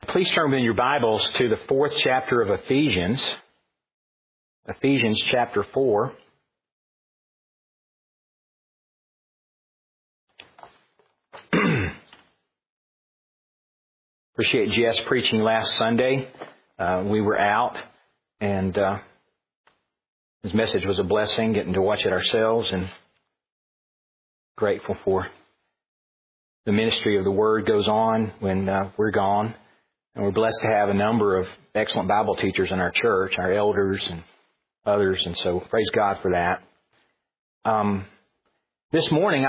Please turn in your Bibles to the 4th chapter of Ephesians. Ephesians chapter 4. Appreciate Jess preaching last Sunday. We were out, and his message was a blessing, getting to watch it ourselves, and grateful for the ministry of the Word goes on when we're gone. And we're blessed to have a number of excellent Bible teachers in our church, our elders and others, and so praise God for that. This morning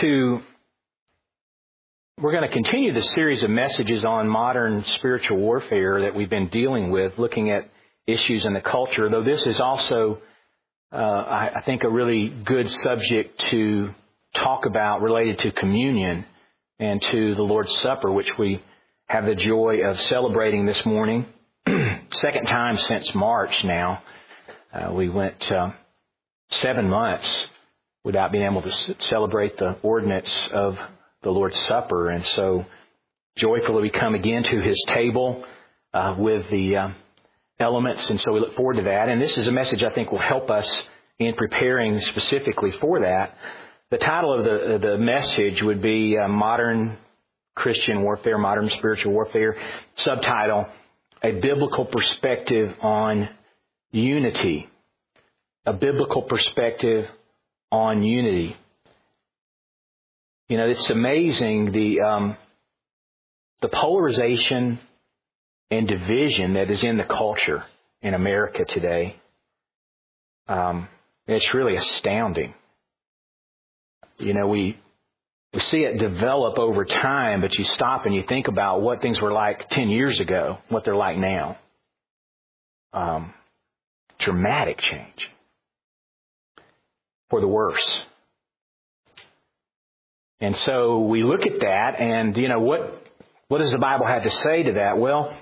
we're going to continue the series of messages on modern spiritual warfare that we've been dealing with, looking at issues in the culture, though this is also, I think, a really good subject to talk about related to communion and to the Lord's Supper, which we have the joy of celebrating this morning. Second time since March now. We went 7 months without being able to celebrate the ordinance of the Lord's Supper. And so joyfully we come again to His table with the elements. And so we look forward to that. And this is a message I think will help us in preparing specifically for that. The title of the message would be Modern Christian Warfare, Modern Spiritual Warfare. Subtitle, A Biblical Perspective on Unity. A Biblical Perspective on Unity. You know, it's amazing the polarization and division that is in the culture in America today. It's really astounding. You know, we see it develop over time, but you stop and you think about what things were like 10 years ago, what they're like now. Dramatic change. For the worse. And so we look at that and, you know, what does the Bible have to say to that? Well,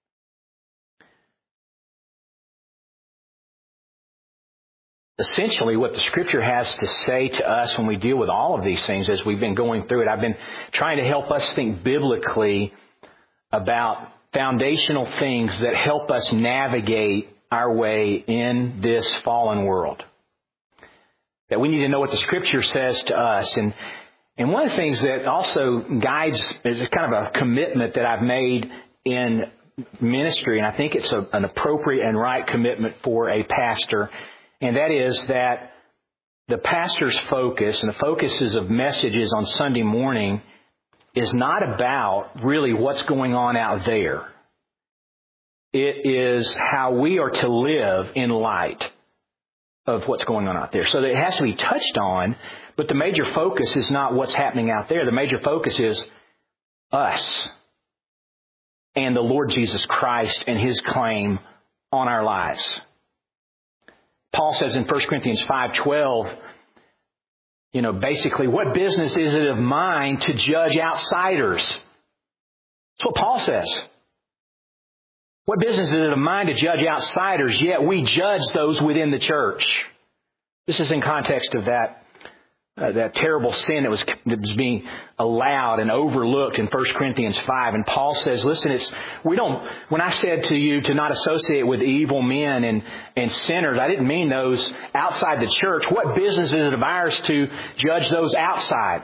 essentially, what the Scripture has to say to us when we deal with all of these things as we've been going through it, I've been trying to help us think biblically about foundational things that help us navigate our way in this fallen world. That we need to know what the Scripture says to us. And one of the things that also guides is kind of a commitment that I've made in ministry, and I think it's an appropriate and right commitment for a pastor. And that is that the pastor's focus and the focuses of messages on Sunday morning is not about really what's going on out there. It is how we are to live in light of what's going on out there. So it has to be touched on, but the major focus is not what's happening out there. The major focus is us and the Lord Jesus Christ and His claim on our lives. Paul says in 1 Corinthians 5:12, you know, basically, what business is it of mine to judge outsiders? That's what Paul says. What business is it of mine to judge outsiders, yet we judge those within the church? This is in context of that terrible sin that was being allowed and overlooked in 1 Corinthians 5. And Paul says, listen, when I said to you to not associate with evil men and sinners, I didn't mean those outside the church. What business is it of ours to judge those outside?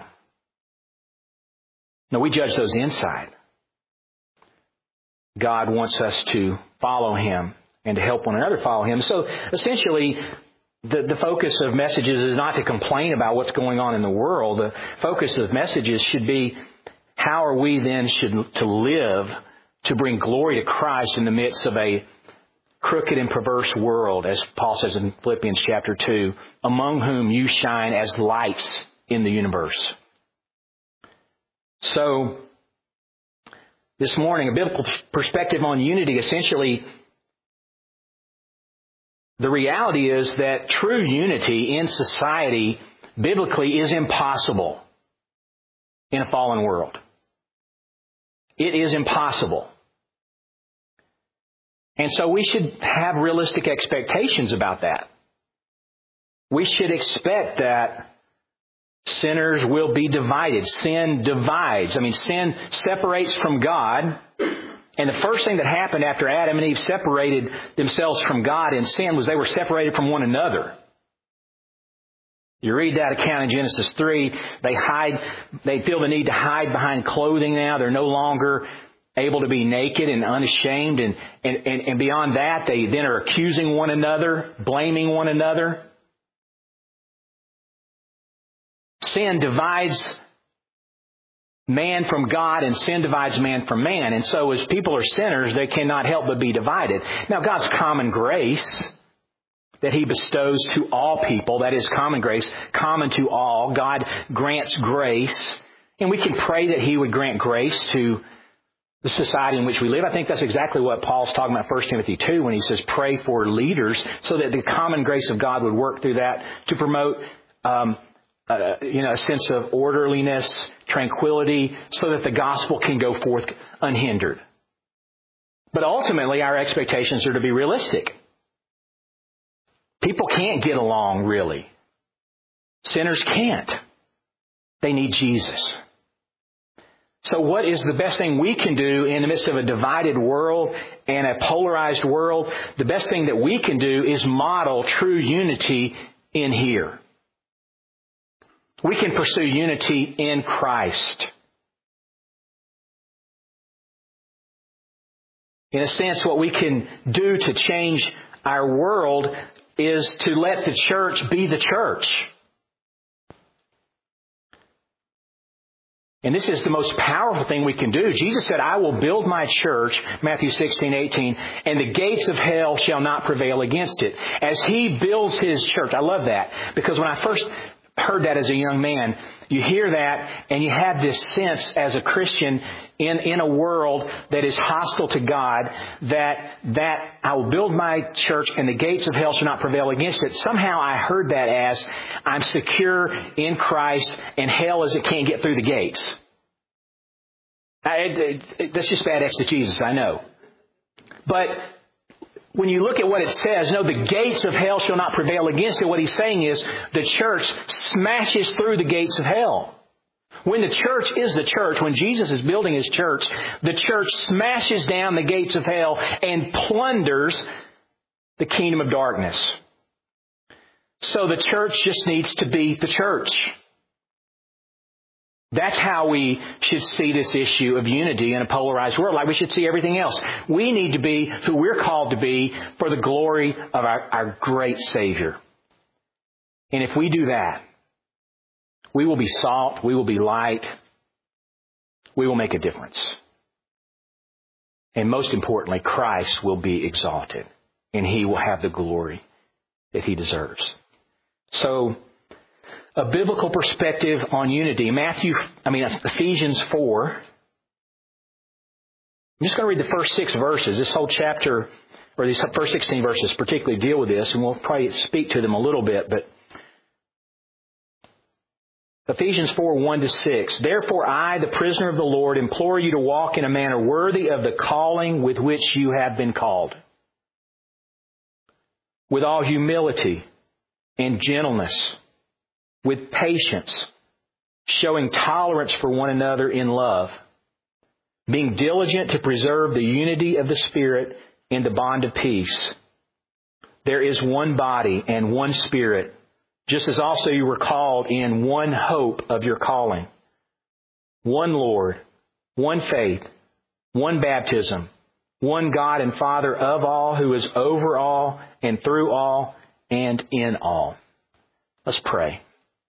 No, we judge those inside. God wants us to follow Him and to help one another follow Him. So essentially, the focus of messages is not to complain about what's going on in the world. The focus of messages should be how are we then to live to bring glory to Christ in the midst of a crooked and perverse world, as Paul says in Philippians chapter 2, among whom you shine as lights in the universe. So, this morning, a biblical perspective on unity, essentially, the reality is that true unity in society, biblically, is impossible in a fallen world. It is impossible. And so we should have realistic expectations about that. We should expect that sinners will be divided. Sin divides. Sin separates from God And the first thing that happened after Adam and Eve separated themselves from God in sin was they were separated from one another. You read that account in Genesis 3, they feel the need to hide behind clothing now. They're no longer able to be naked and unashamed. And beyond that, they then are accusing one another, blaming one another. Sin divides man from God, and sin divides man from man. And so as people are sinners, they cannot help but be divided. Now, God's common grace that He bestows to all people, that is common grace, common to all. God grants grace. And we can pray that He would grant grace to the society in which we live. I think that's exactly what Paul's talking about 1 Timothy 2 when he says pray for leaders, so that the common grace of God would work through that to promote a sense of orderliness, tranquility, so that the gospel can go forth unhindered. But ultimately, our expectations are to be realistic. People can't get along, really. Sinners can't. They need Jesus. So what is the best thing we can do in the midst of a divided world and a polarized world? The best thing that we can do is model true unity in here. We can pursue unity in Christ. In a sense, what we can do to change our world is to let the church be the church. And this is the most powerful thing we can do. Jesus said, I will build my church, Matthew 16:18, and the gates of hell shall not prevail against it. As He builds His church. I love that, because when I first heard that as a young man, you hear that and you have this sense as a Christian in a world that is hostile to God, that I will build my church and the gates of hell shall not prevail against it. Somehow I heard that as I'm secure in Christ and hell as it can't get through the gates. That's just bad exegesis, I know. But when you look at what it says, no, the gates of hell shall not prevail against it. What He's saying is the church smashes through the gates of hell. When the church is the church, when Jesus is building His church, the church smashes down the gates of hell and plunders the kingdom of darkness. So the church just needs to be the church. That's how we should see this issue of unity in a polarized world, like we should see everything else. We need to be who we're called to be for the glory of our great Savior. And if we do that, we will be salt, we will be light, we will make a difference. And most importantly, Christ will be exalted, and He will have the glory that He deserves. So, a biblical perspective on unity. Ephesians 4. I'm just going to read the first 6 verses. This whole chapter, or these first 16 verses particularly deal with this, and we'll probably speak to them a little bit. But Ephesians 4, 1-6. Therefore I, the prisoner of the Lord, implore you to walk in a manner worthy of the calling with which you have been called, with all humility and gentleness, with patience, showing tolerance for one another in love, being diligent to preserve the unity of the Spirit in the bond of peace. There is one body and one Spirit, just as also you were called in one hope of your calling. One Lord, one faith, one baptism, one God and Father of all, who is over all and through all and in all. Let's pray.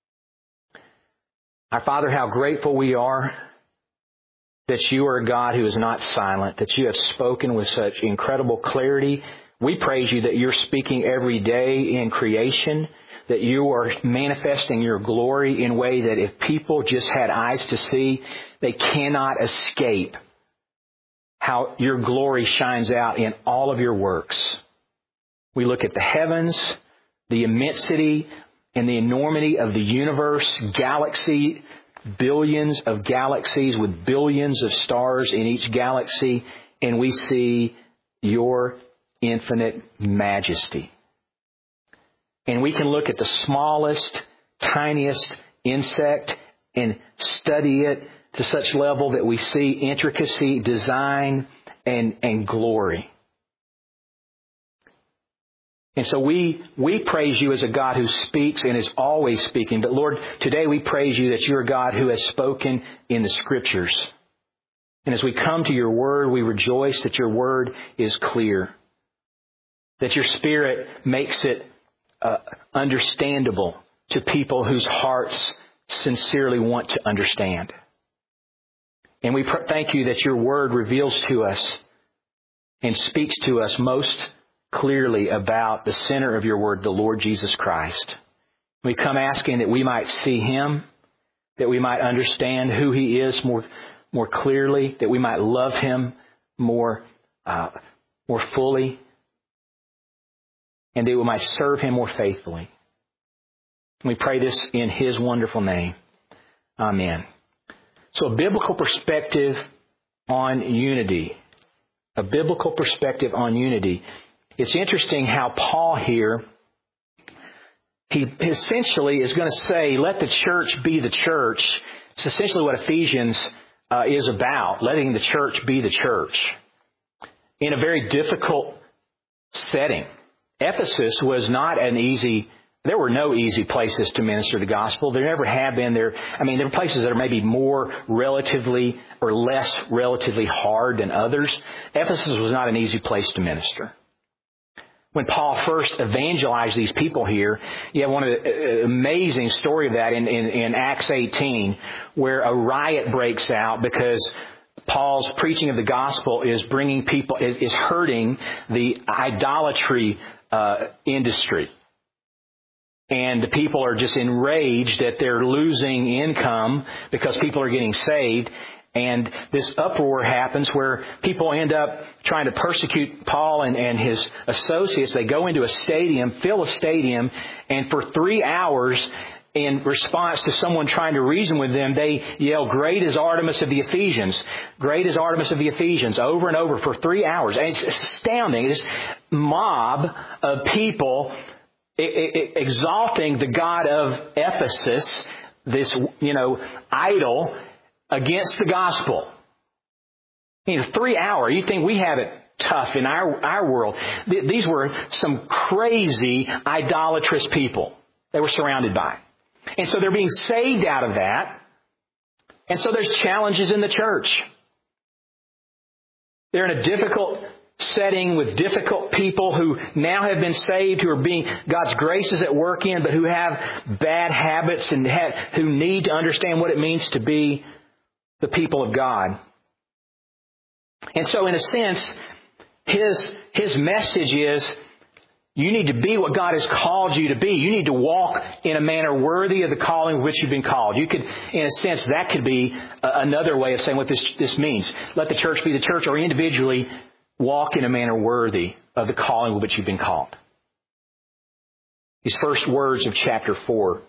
Our Father, how grateful we are that You are a God who is not silent, that You have spoken with such incredible clarity. We praise You that You're speaking every day in creation, that You are manifesting Your glory in a way that if people just had eyes to see, they cannot escape how Your glory shines out in all of Your works. We look at the heavens, the immensity and the enormity of the universe, galaxy, billions of galaxies with billions of stars in each galaxy, and we see Your infinite majesty. And we can look at the smallest, tiniest insect and study it to such level that we see intricacy, design, and glory. And so we praise you as a God who speaks and is always speaking. But Lord, today we praise you that you're a God who has spoken in the Scriptures. And as we come to your word, we rejoice that your word is clear. That your Spirit makes it understandable to people whose hearts sincerely want to understand. And we thank you that your word reveals to us and speaks to us most clearly about the center of your word, the Lord Jesus Christ. We come asking that we might see him, that we might understand who he is more clearly, that we might love him more fully, and that we might serve him more faithfully. We pray this in his wonderful name. Amen. So a biblical perspective on unity. A biblical perspective on unity. It's interesting how Paul here, he essentially is going to say, let the church be the church. It's essentially what Ephesians is about, letting the church be the church in a very difficult setting. Ephesus was not there were no easy places to minister the gospel. There never have been. There are places that are maybe more relatively or less relatively hard than others. Ephesus was not an easy place to minister. When Paul first evangelized these people here, you have one of the amazing story of that in Acts 18, where a riot breaks out because Paul's preaching of the gospel is bringing people, is hurting the idolatry industry. And the people are just enraged that they're losing income because people are getting saved. And this uproar happens where people end up trying to persecute Paul and his associates. They go into a stadium, fill a stadium, and for 3 hours, in response to someone trying to reason with them, they yell, "Great is Artemis of the Ephesians. Great is Artemis of the Ephesians," over and over for 3 hours. And it's astounding. This mob of people exalting the God of Ephesus, this, idol, against the gospel. 3 hours. You think we have it tough in our world. These were some crazy idolatrous people they were surrounded by. And so they're being saved out of that. And so there's challenges in the church. They're in a difficult setting with difficult people who now have been saved, who are God's grace is at work in, but who have bad habits and who need to understand what it means to be the people of God. And so in a sense, his message is, you need to be what God has called you to be. You need to walk in a manner worthy of the calling with which you've been called. You could, in a sense, that could be another way of saying what this means. Let the church be the church, or individually walk in a manner worthy of the calling with which you've been called. These first words of chapter 4.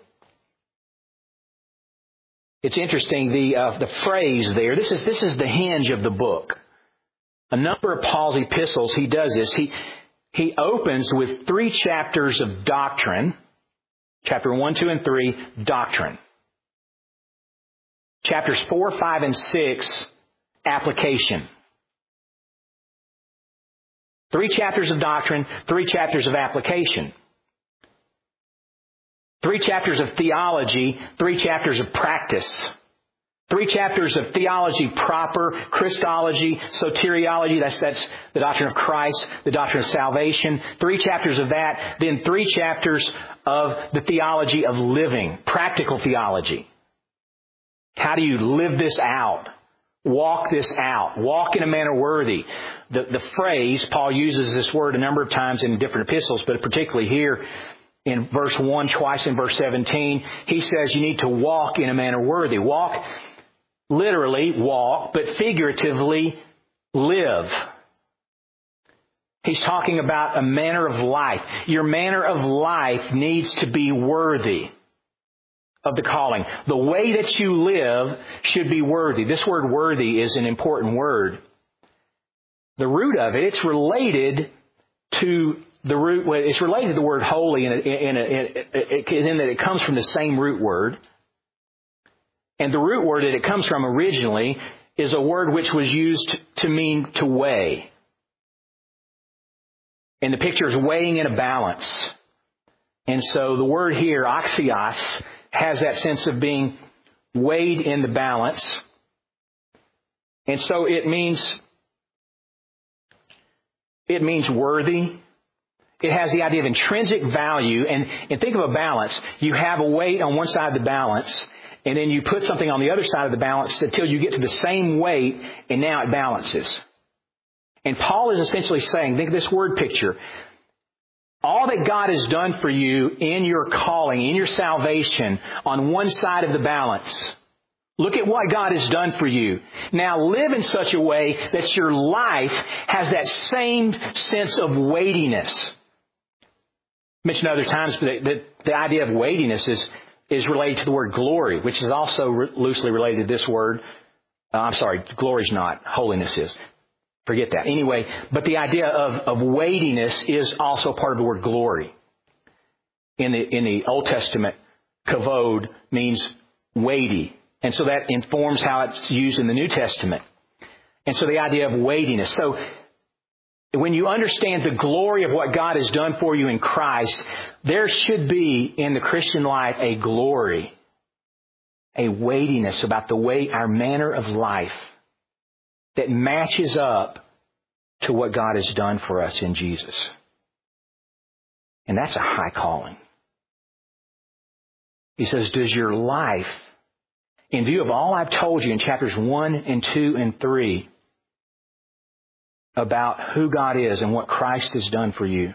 It's interesting, the phrase there, this is the hinge of the book. A number of Paul's epistles, he does this. He opens with 3 chapters of doctrine. Chapter 1, 2, and 3, doctrine. Chapters 4, 5, and 6, application. 3 chapters of doctrine, 3 chapters of application. 3 chapters of theology, 3 chapters of practice. 3 chapters of theology proper, Christology, soteriology, that's the doctrine of Christ, the doctrine of salvation. 3 chapters of that, then 3 chapters of the theology of living, practical theology. How do you live this out? Walk this out. Walk in a manner worthy. The phrase, Paul uses this word a number of times in different epistles, but particularly here in verse 1, twice in verse 17, he says you need to walk in a manner worthy. Walk, literally walk, but figuratively live. He's talking about a manner of life. Your manner of life needs to be worthy of the calling. The way that you live should be worthy. This word worthy is an important word. The root of it's related to the word holy in that it comes from the same root word. And the root word that it comes from originally is a word which was used to mean to weigh. And the picture is weighing in a balance. And so the word here, axios, has that sense of being weighed in the balance. And so it means worthy. It has the idea of intrinsic value. And think of a balance. You have a weight on one side of the balance, and then you put something on the other side of the balance until you get to the same weight, and now it balances. And Paul is essentially saying, think of this word picture. All that God has done for you in your calling, in your salvation, on one side of the balance. Look at what God has done for you. Now live in such a way that your life has that same sense of weightiness. I mentioned other times that the idea of weightiness is related to the word glory, which is also loosely related to this word. Glory is not. Holiness is. Forget that. Anyway, but the idea of weightiness is also part of the word glory. In the Old Testament, kavod means weighty. And so that informs how it's used in the New Testament. And so the idea of weightiness. So when you understand the glory of what God has done for you in Christ, there should be in the Christian life a glory, a weightiness about the way our manner of life that matches up to what God has done for us in Jesus. And that's a high calling. He says, does your life, in view of all I've told you in chapters 1 and 2 and 3 about who God is and what Christ has done for you,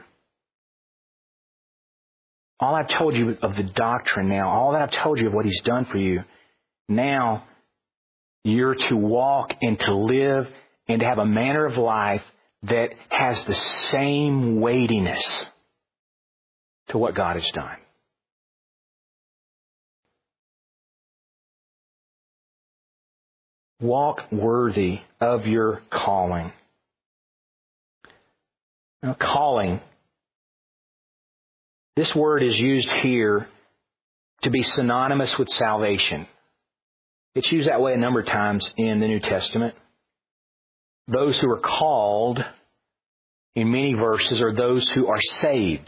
all I've told you of the doctrine now, all that I've told you of what He's done for you, now you're to walk and to live and to have a manner of life that has the same weightiness to what God has done. Walk worthy of your calling. Now, calling, this word is used here to be synonymous with salvation. It's used that way a number of times in the New Testament. Those who are called in many verses are those who are saved.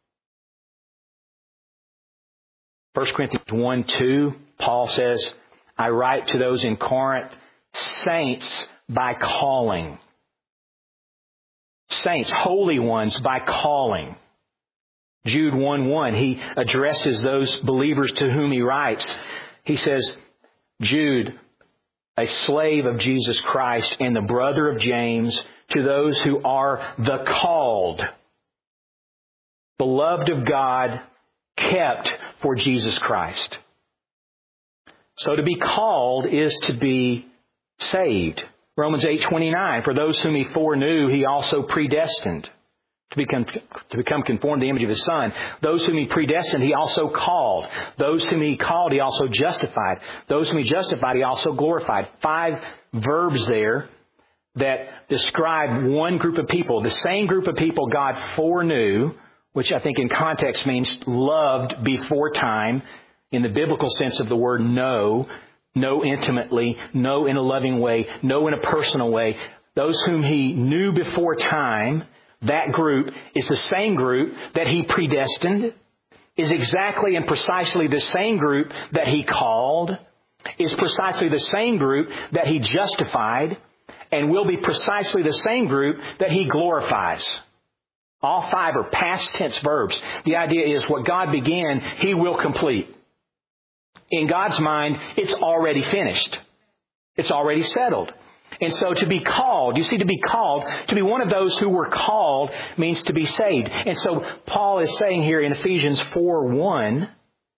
1 Corinthians 1:2, Paul says, I write to those in Corinth, saints by calling. Saints, holy ones by calling. Jude 1:1, he addresses those believers to whom he writes. He says, Jude, a slave of Jesus Christ and the brother of James, to those who are the called, beloved of God, kept for Jesus Christ. So to be called is to be saved. Romans 8:29, for those whom He foreknew, He also predestined to become conformed to the image of His Son. Those whom He predestined, He also called. Those whom He called, He also justified. Those whom He justified, He also glorified. 5 verbs there that describe one group of people. The same group of people God foreknew, which I think in context means loved before time, in the biblical sense of the word know intimately, know in a loving way, know in a personal way. Those whom He knew before time, that group is the same group that He predestined, is exactly and precisely the same group that He called, is precisely the same group that He justified, and will be precisely the same group that He glorifies. All 5 are past tense verbs. The idea is what God began, He will complete. In God's mind, it's already finished. It's already settled. And so to be called, you see, to be called, to be one of those who were called means to be saved. And so Paul is saying here in Ephesians 4:1,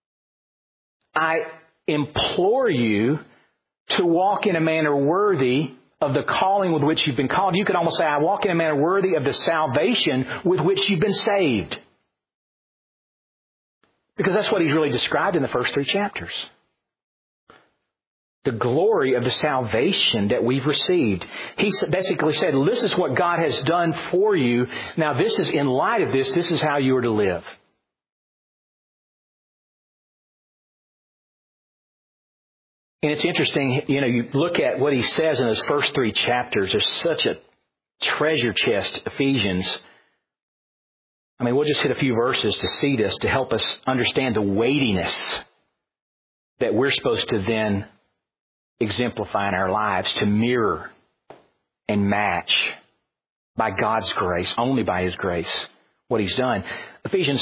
I implore you to walk in a manner worthy of the calling with which you've been called. You could almost say, I walk in a manner worthy of the salvation with which you've been saved. Because that's what he's really described in the first 3 chapters. The glory of the salvation that we've received. He basically said, this is what God has done for you. Now this is, in light of this is how you are to live. And it's interesting, you look at what he says in those first 3 chapters. There's such a treasure chest, Ephesians. I mean, we'll just hit a few verses to see this, to help us understand the weightiness that we're supposed to then exemplify in our lives, to mirror and match by God's grace, only by His grace, what He's done. Ephesians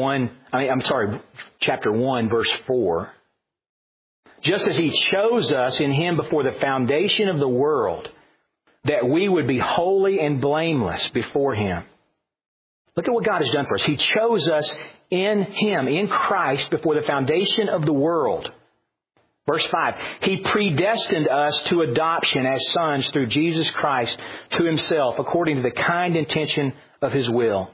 chapter 1, verse 4. Just as He chose us in Him before the foundation of the world, that we would be holy and blameless before Him. Look at what God has done for us. He chose us in Him, in Christ, before the foundation of the world. Verse 5, He predestined us to adoption as sons through Jesus Christ to Himself, according to the kind intention of His will.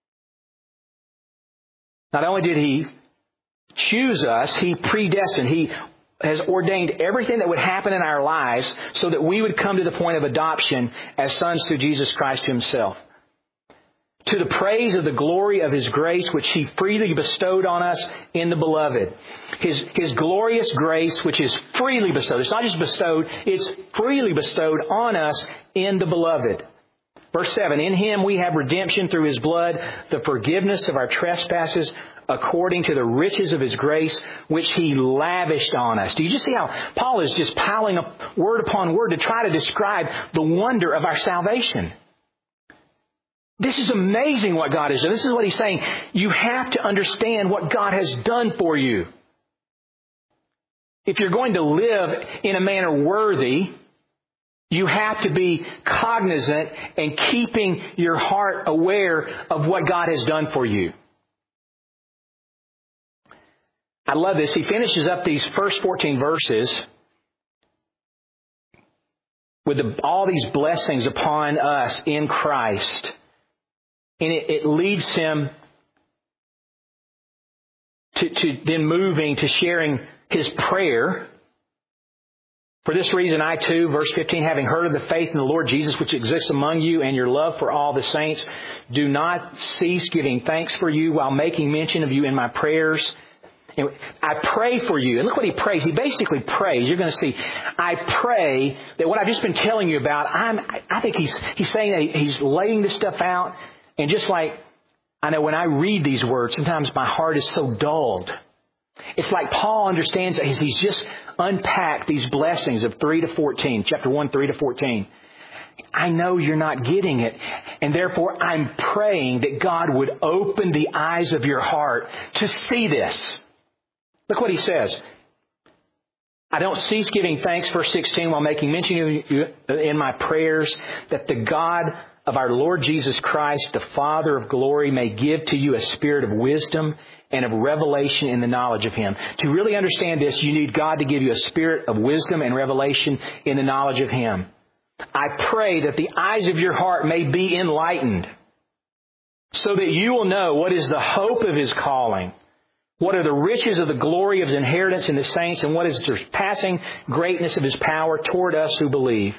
Not only did He choose us, He predestined. He has ordained everything that would happen in our lives so that we would come to the point of adoption as sons through Jesus Christ to Himself. To the praise of the glory of His grace, which He freely bestowed on us in the Beloved. His glorious grace, which is freely bestowed. It's not just bestowed, it's freely bestowed on us in the Beloved. Verse 7, In Him we have redemption through His blood, the forgiveness of our trespasses, according to the riches of His grace, which He lavished on us. Do you just see how Paul is just piling up word upon word to try to describe the wonder of our salvation? This is amazing what God has done. This is what He's saying. You have to understand what God has done for you. If you're going to live in a manner worthy, you have to be cognizant and keeping your heart aware of what God has done for you. I love this. He finishes up these first 14 verses with all these blessings upon us in Christ. And it leads him to then moving to sharing his prayer. For this reason, I too, verse 15, having heard of the faith in the Lord Jesus which exists among you and your love for all the saints, do not cease giving thanks for you while making mention of you in my prayers. And I pray for you. And look what he prays. He basically prays. You're going to see. I pray that what I've just been telling you about, I think he's saying that he's laying this stuff out. And just like, I know when I read these words, sometimes my heart is so dulled. It's like Paul understands that he's just unpacked these blessings of 3 to 14, chapter 1, 3 to 14. I know you're not getting it. And therefore, I'm praying that God would open the eyes of your heart to see this. Look what he says. I don't cease giving thanks, verse 16, while making mention of you in my prayers, that the God of our Lord Jesus Christ, the Father of glory, may give to you a spirit of wisdom and of revelation in the knowledge of Him. To really understand this, you need God to give you a spirit of wisdom and revelation in the knowledge of Him. I pray that the eyes of your heart may be enlightened, so that you will know what is the hope of His calling, what are the riches of the glory of His inheritance in the saints, and what is the surpassing greatness of His power toward us who believe.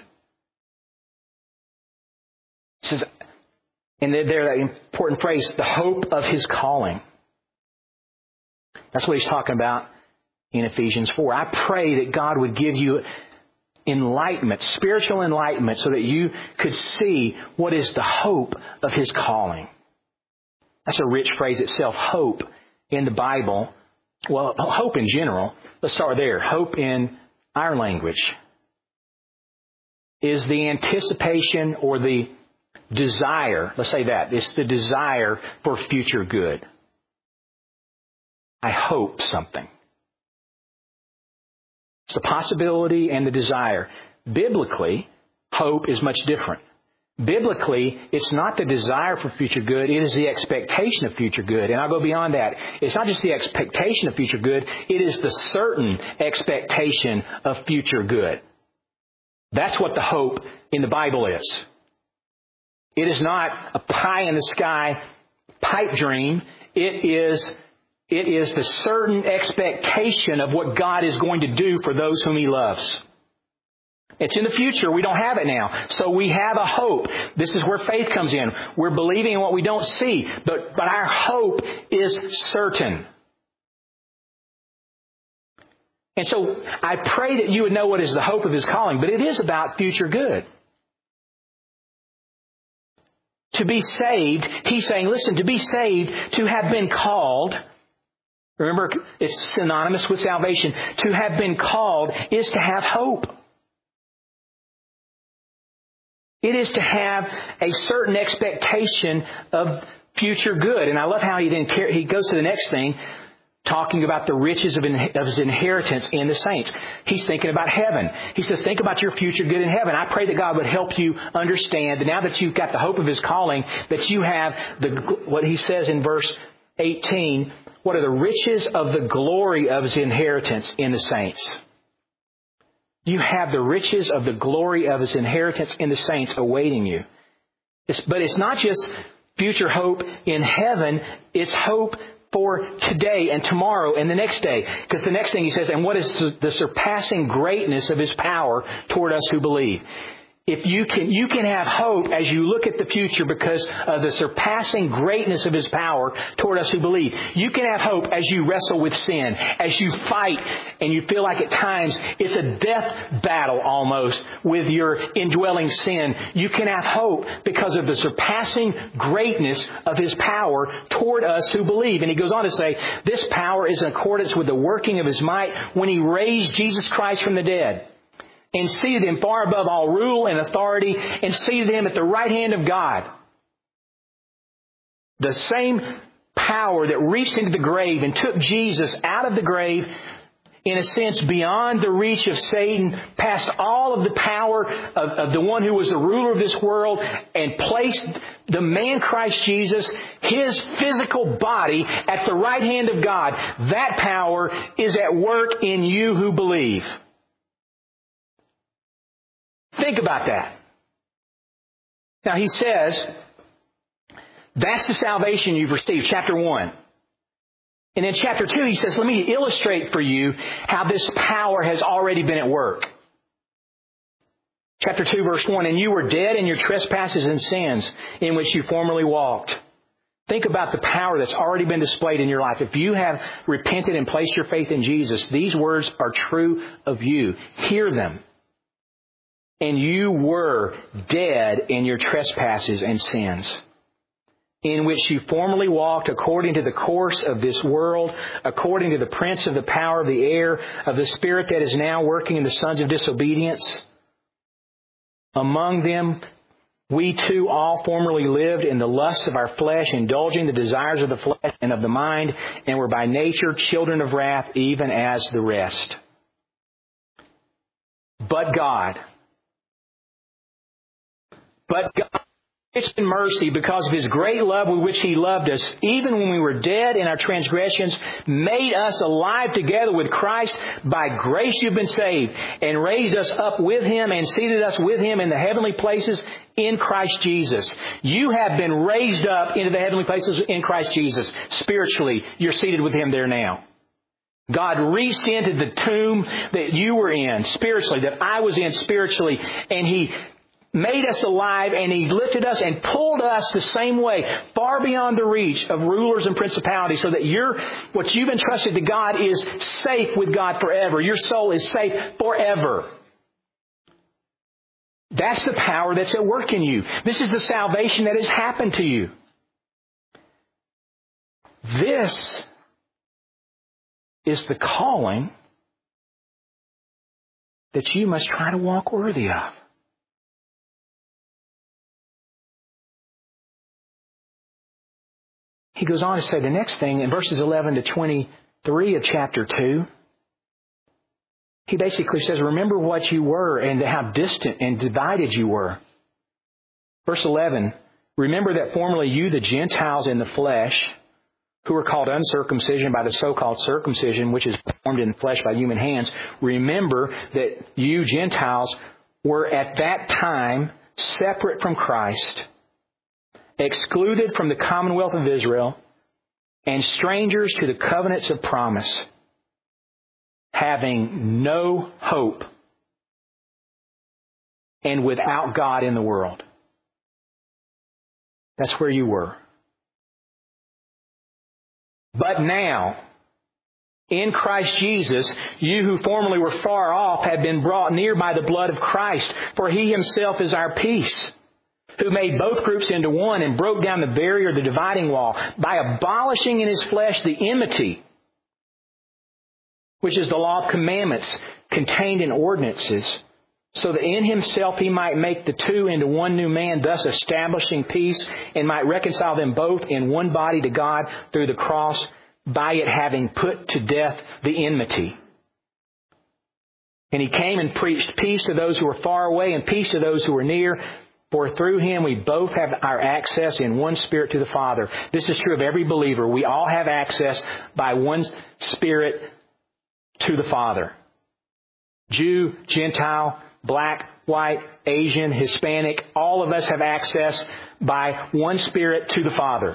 It says, and there that important phrase, the hope of His calling. That's what he's talking about in Ephesians 4. I pray that God would give you enlightenment, spiritual enlightenment, so that you could see what is the hope of His calling. That's a rich phrase itself, hope in the Bible. Well, hope in general. Let's start there. Hope in our language is the anticipation or the desire. Let's say that. It's the desire for future good. I hope something. It's the possibility and the desire. Biblically, hope is much different. Biblically, it's not the desire for future good, it is the expectation of future good. And I'll go beyond that. It's not just the expectation of future good, it is the certain expectation of future good. That's what the hope in the Bible is. It is not a pie-in-the-sky pipe dream. It is the certain expectation of what God is going to do for those whom He loves. It's in the future. We don't have it now. So we have a hope. This is where faith comes in. We're believing in what we don't see. But our hope is certain. And so I pray that you would know what is the hope of His calling, but it is about future good. To be saved, He's saying, listen, to be saved, to have been called, remember, it's synonymous with salvation. To have been called is to have hope. It is to have a certain expectation of future good. And I love how he goes to the next thing, talking about the riches of His inheritance in the saints. He's thinking about heaven. He says, think about your future good in heaven. I pray that God would help you understand that now that you've got the hope of His calling, that you have what he says in verse 18, what are the riches of the glory of His inheritance in the saints? You have the riches of the glory of His inheritance in the saints awaiting you. But it's not just future hope in heaven. It's hope for today and tomorrow and the next day. Because the next thing he says, and what is the surpassing greatness of His power toward us who believe? If you can have hope as you look at the future because of the surpassing greatness of His power toward us who believe. You can have hope as you wrestle with sin, as you fight and you feel like at times it's a death battle almost with your indwelling sin. You can have hope because of the surpassing greatness of His power toward us who believe. And he goes on to say, this power is in accordance with the working of His might when He raised Jesus Christ from the dead and seated Him far above all rule and authority, and seated Him at the right hand of God. The same power that reached into the grave and took Jesus out of the grave, in a sense, beyond the reach of Satan, past all of the power of the one who was the ruler of this world, and placed the man Christ Jesus, His physical body, at the right hand of God. That power is at work in you who believe. Think about that. Now he says, that's the salvation you've received, chapter 1. And in chapter 2 he says, let me illustrate for you how this power has already been at work. Chapter 2 verse 1, and you were dead in your trespasses and sins in which you formerly walked. Think about the power that's already been displayed in your life. If you have repented and placed your faith in Jesus, these words are true of you. Hear them. And you were dead in your trespasses and sins, in which you formerly walked according to the course of this world, according to the prince of the power of the air, of the spirit that is now working in the sons of disobedience. Among them, we too all formerly lived in the lusts of our flesh, indulging the desires of the flesh and of the mind, and were by nature children of wrath, even as the rest. But God, rich in mercy, because of His great love with which He loved us, even when we were dead in our transgressions, made us alive together with Christ. By grace you've been saved, and raised us up with Him, and seated us with Him in the heavenly places in Christ Jesus. You have been raised up into the heavenly places in Christ Jesus. Spiritually, you're seated with Him there now. God reached into the tomb that you were in spiritually, that I was in spiritually, and He made us alive, and He lifted us and pulled us the same way, far beyond the reach of rulers and principalities, so that what you've entrusted to God is safe with God forever. Your soul is safe forever. That's the power that's at work in you. This is the salvation that has happened to you. This is the calling that you must try to walk worthy of. He goes on to say the next thing in verses 11 to 23 of chapter 2. He basically says, remember what you were and how distant and divided you were. Verse 11, remember that formerly you, the Gentiles in the flesh, who were called uncircumcision by the so-called circumcision, which is performed in the flesh by human hands. Remember that you, Gentiles, were at that time separate from Christ, excluded from the commonwealth of Israel, and strangers to the covenants of promise, having no hope and without God in the world. That's where you were. But now, In Christ Jesus, you who formerly were far off have been brought near by the blood of Christ, for He Himself is our peace, who made both groups into one and broke down the barrier, the dividing wall, by abolishing in His flesh the enmity, which is the law of commandments contained in ordinances, so that in Himself He might make the two into one new man, thus establishing peace, and might reconcile them both in one body to God through the cross, by it having put to death the enmity. And He came and preached peace to those who were far away and peace to those who were near. For through Him we both have our access in one Spirit to the Father. This is true of every believer. We all have access by one Spirit to the Father. Jew, Gentile, black, white, Asian, Hispanic, all of us have access by one Spirit to the Father.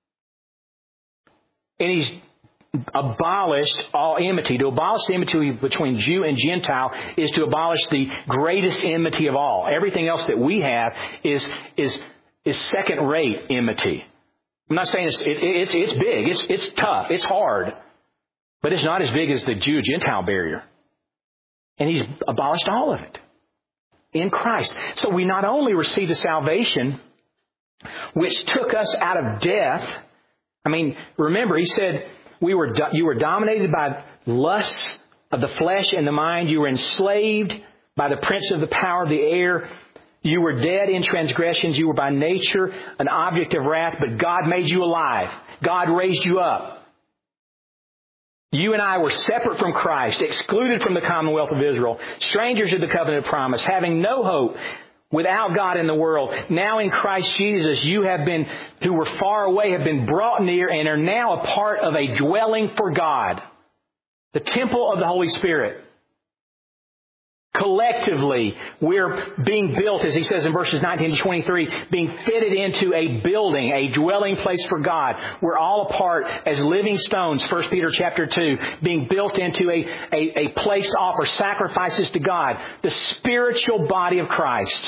And He's abolished all enmity. To abolish the enmity between Jew and Gentile is to abolish the greatest enmity of all. Everything else that we have is second-rate enmity. I'm not saying it's big, it's tough, it's hard, but it's not as big as the Jew-Gentile barrier. And He's abolished all of it in Christ. So we not only received a salvation which took us out of death. I mean, remember, He said you were dominated by lusts of the flesh and the mind. You were enslaved by the prince of the power of the air. You were dead in transgressions. You were by nature an object of wrath, but God made you alive. God raised you up. You and I were separate from Christ, excluded from the commonwealth of Israel, strangers to the covenant of promise, having no hope, without God in the world. Now in Christ Jesus, you who were far away, have been brought near and are now a part of a dwelling for God, the temple of the Holy Spirit. Collectively, we're being built, as he says in verses 19 to 23, being fitted into a building, a dwelling place for God. We're all a part as living stones, 1 Peter chapter 2, being built into a place to offer sacrifices to God, the spiritual body of Christ.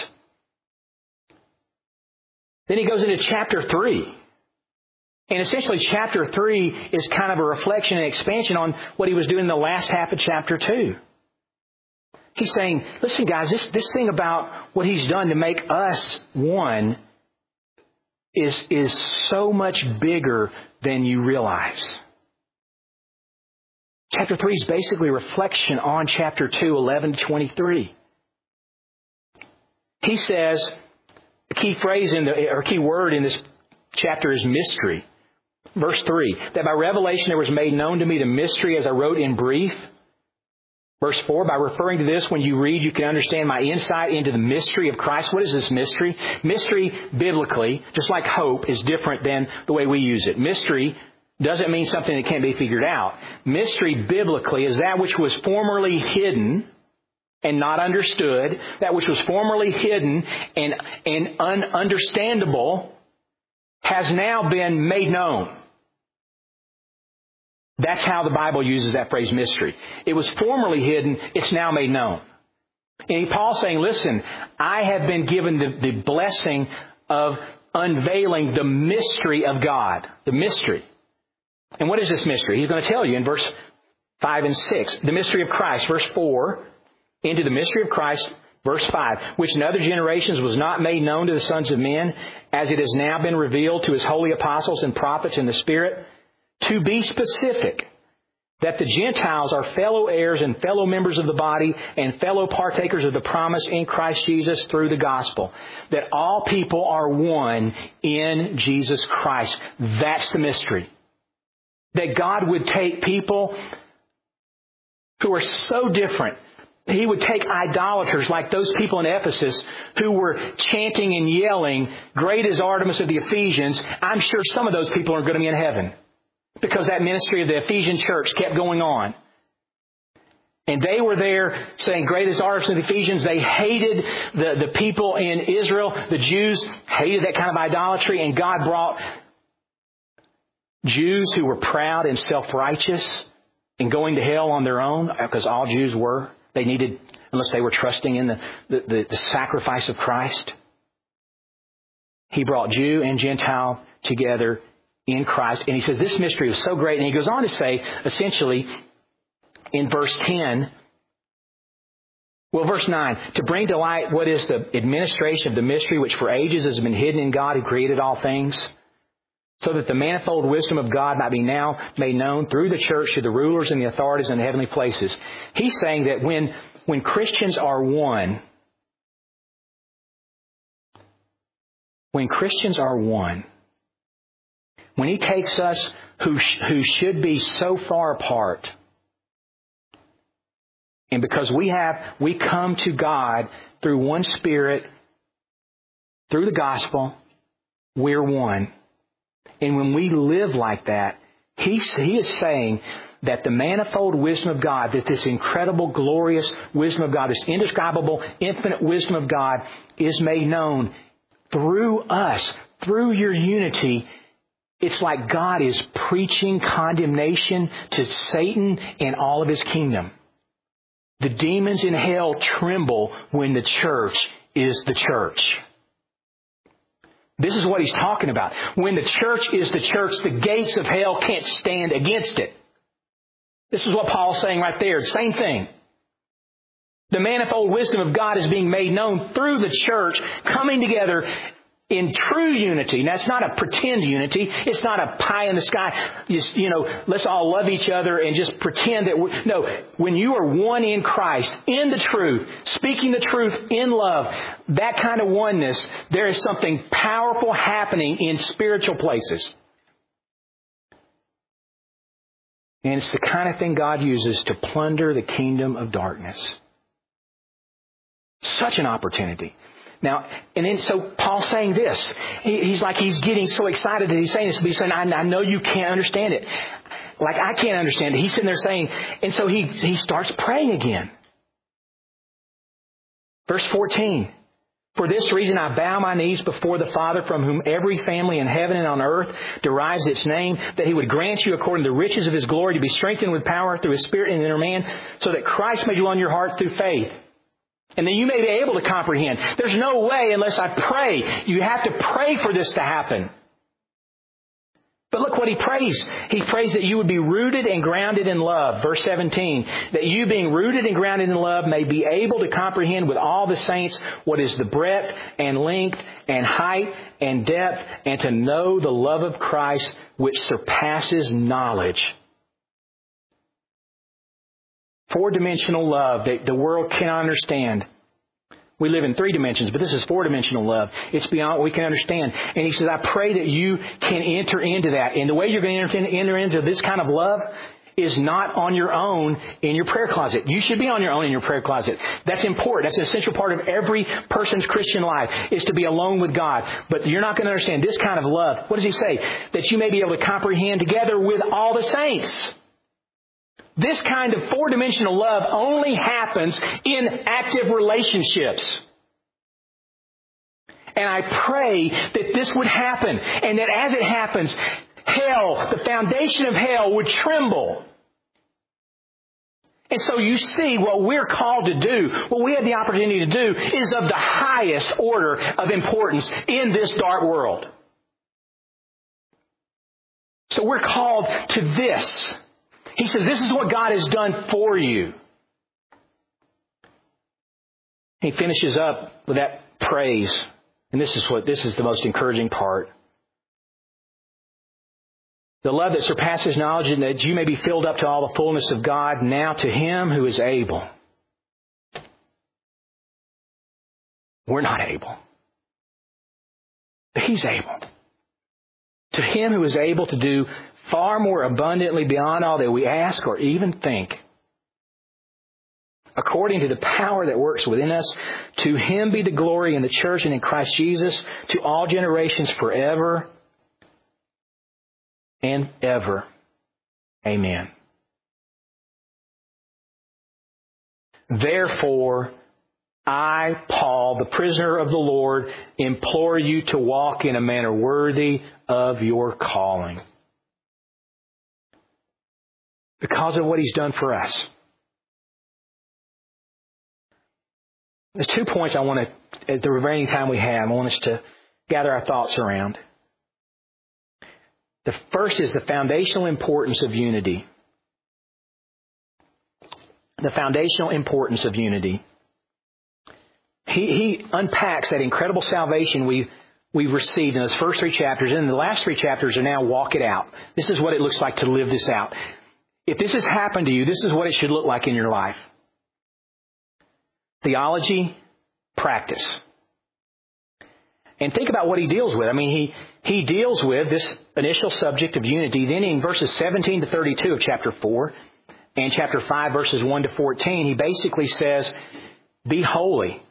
Then he goes into chapter 3. And essentially chapter 3 is kind of a reflection and expansion on what he was doing in the last half of chapter 2. He's saying, listen guys, this thing about what He's done to make us one is so much bigger than you realize. Chapter 3 is basically a reflection on chapter 2, 11 to 23. He says, the key phrase or key word in this chapter is mystery. Verse 3, that by revelation there was made known to me the mystery as I wrote in brief. Verse 4, by referring to this, when you read, you can understand my insight into the mystery of Christ. What is this mystery? Mystery, biblically, just like hope, is different than the way we use it. Mystery doesn't mean something that can't be figured out. Mystery, biblically, is that which was formerly hidden and not understood, that which was formerly hidden and ununderstandable has now been made known. That's how the Bible uses that phrase mystery. It was formerly hidden, it's now made known. And Paul's saying, listen, I have been given the blessing of unveiling the mystery of God. The mystery. And what is this mystery? He's going to tell you in verse 5 and 6. The mystery of Christ, verse 4, into the mystery of Christ, verse 5, which in other generations was not made known to the sons of men, as it has now been revealed to His holy apostles and prophets in the Spirit. To be specific, that the Gentiles are fellow heirs and fellow members of the body and fellow partakers of the promise in Christ Jesus through the gospel. That all people are one in Jesus Christ. That's the mystery. That God would take people who are so different. He would take idolaters like those people in Ephesus who were chanting and yelling, "Great is Artemis of the Ephesians." I'm sure some of those people are going to be in heaven, because that ministry of the Ephesian church kept going on. And they were there saying, "Great is Artemis of the Ephesians." They hated the people in Israel. The Jews hated that kind of idolatry. And God brought Jews who were proud and self-righteous and going to hell on their own, because all Jews were. They needed, unless they were trusting in the sacrifice of Christ. He brought Jew and Gentile together in Christ. And he says this mystery was so great. And he goes on to say, essentially, in verse 10. Well, verse 9, to bring to light what is the administration of the mystery which for ages has been hidden in God who created all things, so that the manifold wisdom of God might be now made known through the church to the rulers and the authorities in the heavenly places. He's saying that when Christians are one, when He takes us who should be so far apart, and because we come to God through one Spirit, through the gospel, we're one. And when we live like that, He is saying that the manifold wisdom of God, that this incredible, glorious wisdom of God, this indescribable, infinite wisdom of God is made known through us, through your unity. It's like God is preaching condemnation to Satan and all of his kingdom. The demons in hell tremble when the church is the church. This is what he's talking about. When the church is the church, the gates of hell can't stand against it. This is what Paul's saying right there. Same thing. The manifold wisdom of God is being made known through the church, coming together in true unity. Now, it's not a pretend unity. It's not a pie in the sky. Just, let's all love each other and just pretend that no, when you are one in Christ, in the truth, speaking the truth in love, that kind of oneness, there is something powerful happening in spiritual places. And it's the kind of thing God uses to plunder the kingdom of darkness. Such an opportunity. Now, and then so Paul's saying this. He's getting so excited that he's saying this. But he's saying, I know you can't understand it. Like I can't understand it. He's sitting there saying, and so he starts praying again. Verse 14. For this reason I bow my knees before the Father, from whom every family in heaven and on earth derives its name, that He would grant you according to the riches of His glory to be strengthened with power through His Spirit in the inner man, so that Christ may dwell in your heart through faith. And then you may be able to comprehend. There's no way unless I pray. You have to pray for this to happen. But look what he prays. He prays that you would be rooted and grounded in love. Verse 17. That you being rooted and grounded in love may be able to comprehend with all the saints what is the breadth and length and height and depth, and to know the love of Christ which surpasses knowledge. Four-dimensional love that the world cannot understand. We live in 3 dimensions, but this is 4-dimensional love. It's beyond what we can understand. And he says, I pray that you can enter into that. And the way you're going to enter into this kind of love is not on your own in your prayer closet. You should be on your own in your prayer closet. That's important. That's an essential part of every person's Christian life, is to be alone with God. But you're not going to understand this kind of love. What does he say? That you may be able to comprehend together with all the saints. This kind of 4-dimensional love only happens in active relationships. And I pray that this would happen, and that as it happens, hell, the foundation of hell, would tremble. And so you see, what we're called to do, what we have the opportunity to do, is of the highest order of importance in this dark world. So we're called to this. He says, this is what God has done for you. He finishes up with that praise. And this is the most encouraging part. The love that surpasses knowledge, and that you may be filled up to all the fullness of God, now to Him who is able. We're not able. But He's able. To Him who is able to do far more abundantly beyond all that we ask or even think, according to the power that works within us, to Him be the glory in the church and in Christ Jesus to all generations forever and ever. Amen. Therefore, I, Paul, the prisoner of the Lord, implore you to walk in a manner worthy of your calling. Because of what He's done for us. There's 2 points I want to, at the remaining time we have, I want us to gather our thoughts around. The first is the foundational importance of unity. the foundational importance of unity. He unpacks that incredible salvation we've received in those first 3 chapters. And the last 3 chapters are now walk it out. This is what it looks like to live this out. If this has happened to you, this is what it should look like in your life. Theology, practice. And think about what he deals with. I mean, he deals with this initial subject of unity. Then in verses 17 to 32 of chapter 4 and chapter 5, verses 1 to 14, he basically says, be holy.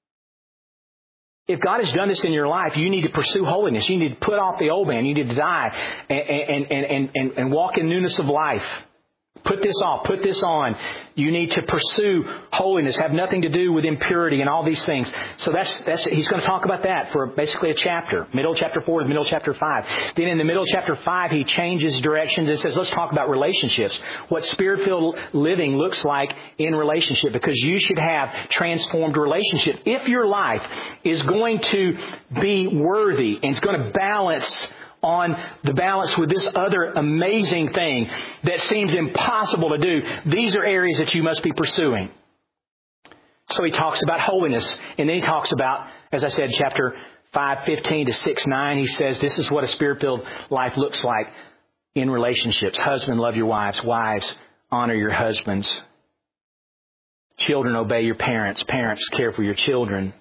If God has done this in your life, you need to pursue holiness. You need to put off the old man. You need to die and walk in newness of life. Put this off. Put this on. You need to pursue holiness. Have nothing to do with impurity and all these things. So that's he's going to talk about that for basically a chapter. Middle of chapter 4 to middle of chapter 5. Then in the middle of chapter 5, he changes directions and says, let's talk about relationships. What Spirit-filled living looks like in relationship. Because you should have transformed relationships. If your life is going to be worthy and it's going to balance on the balance with this other amazing thing that seems impossible to do, these are areas that you must be pursuing. So he talks about holiness. And then he talks about, as I said, chapter 5:15 to 6:9, he says this is what a Spirit-filled life looks like in relationships. Husbands, love your wives. Wives, honor your husbands. Children, obey your parents. Parents, care for your children.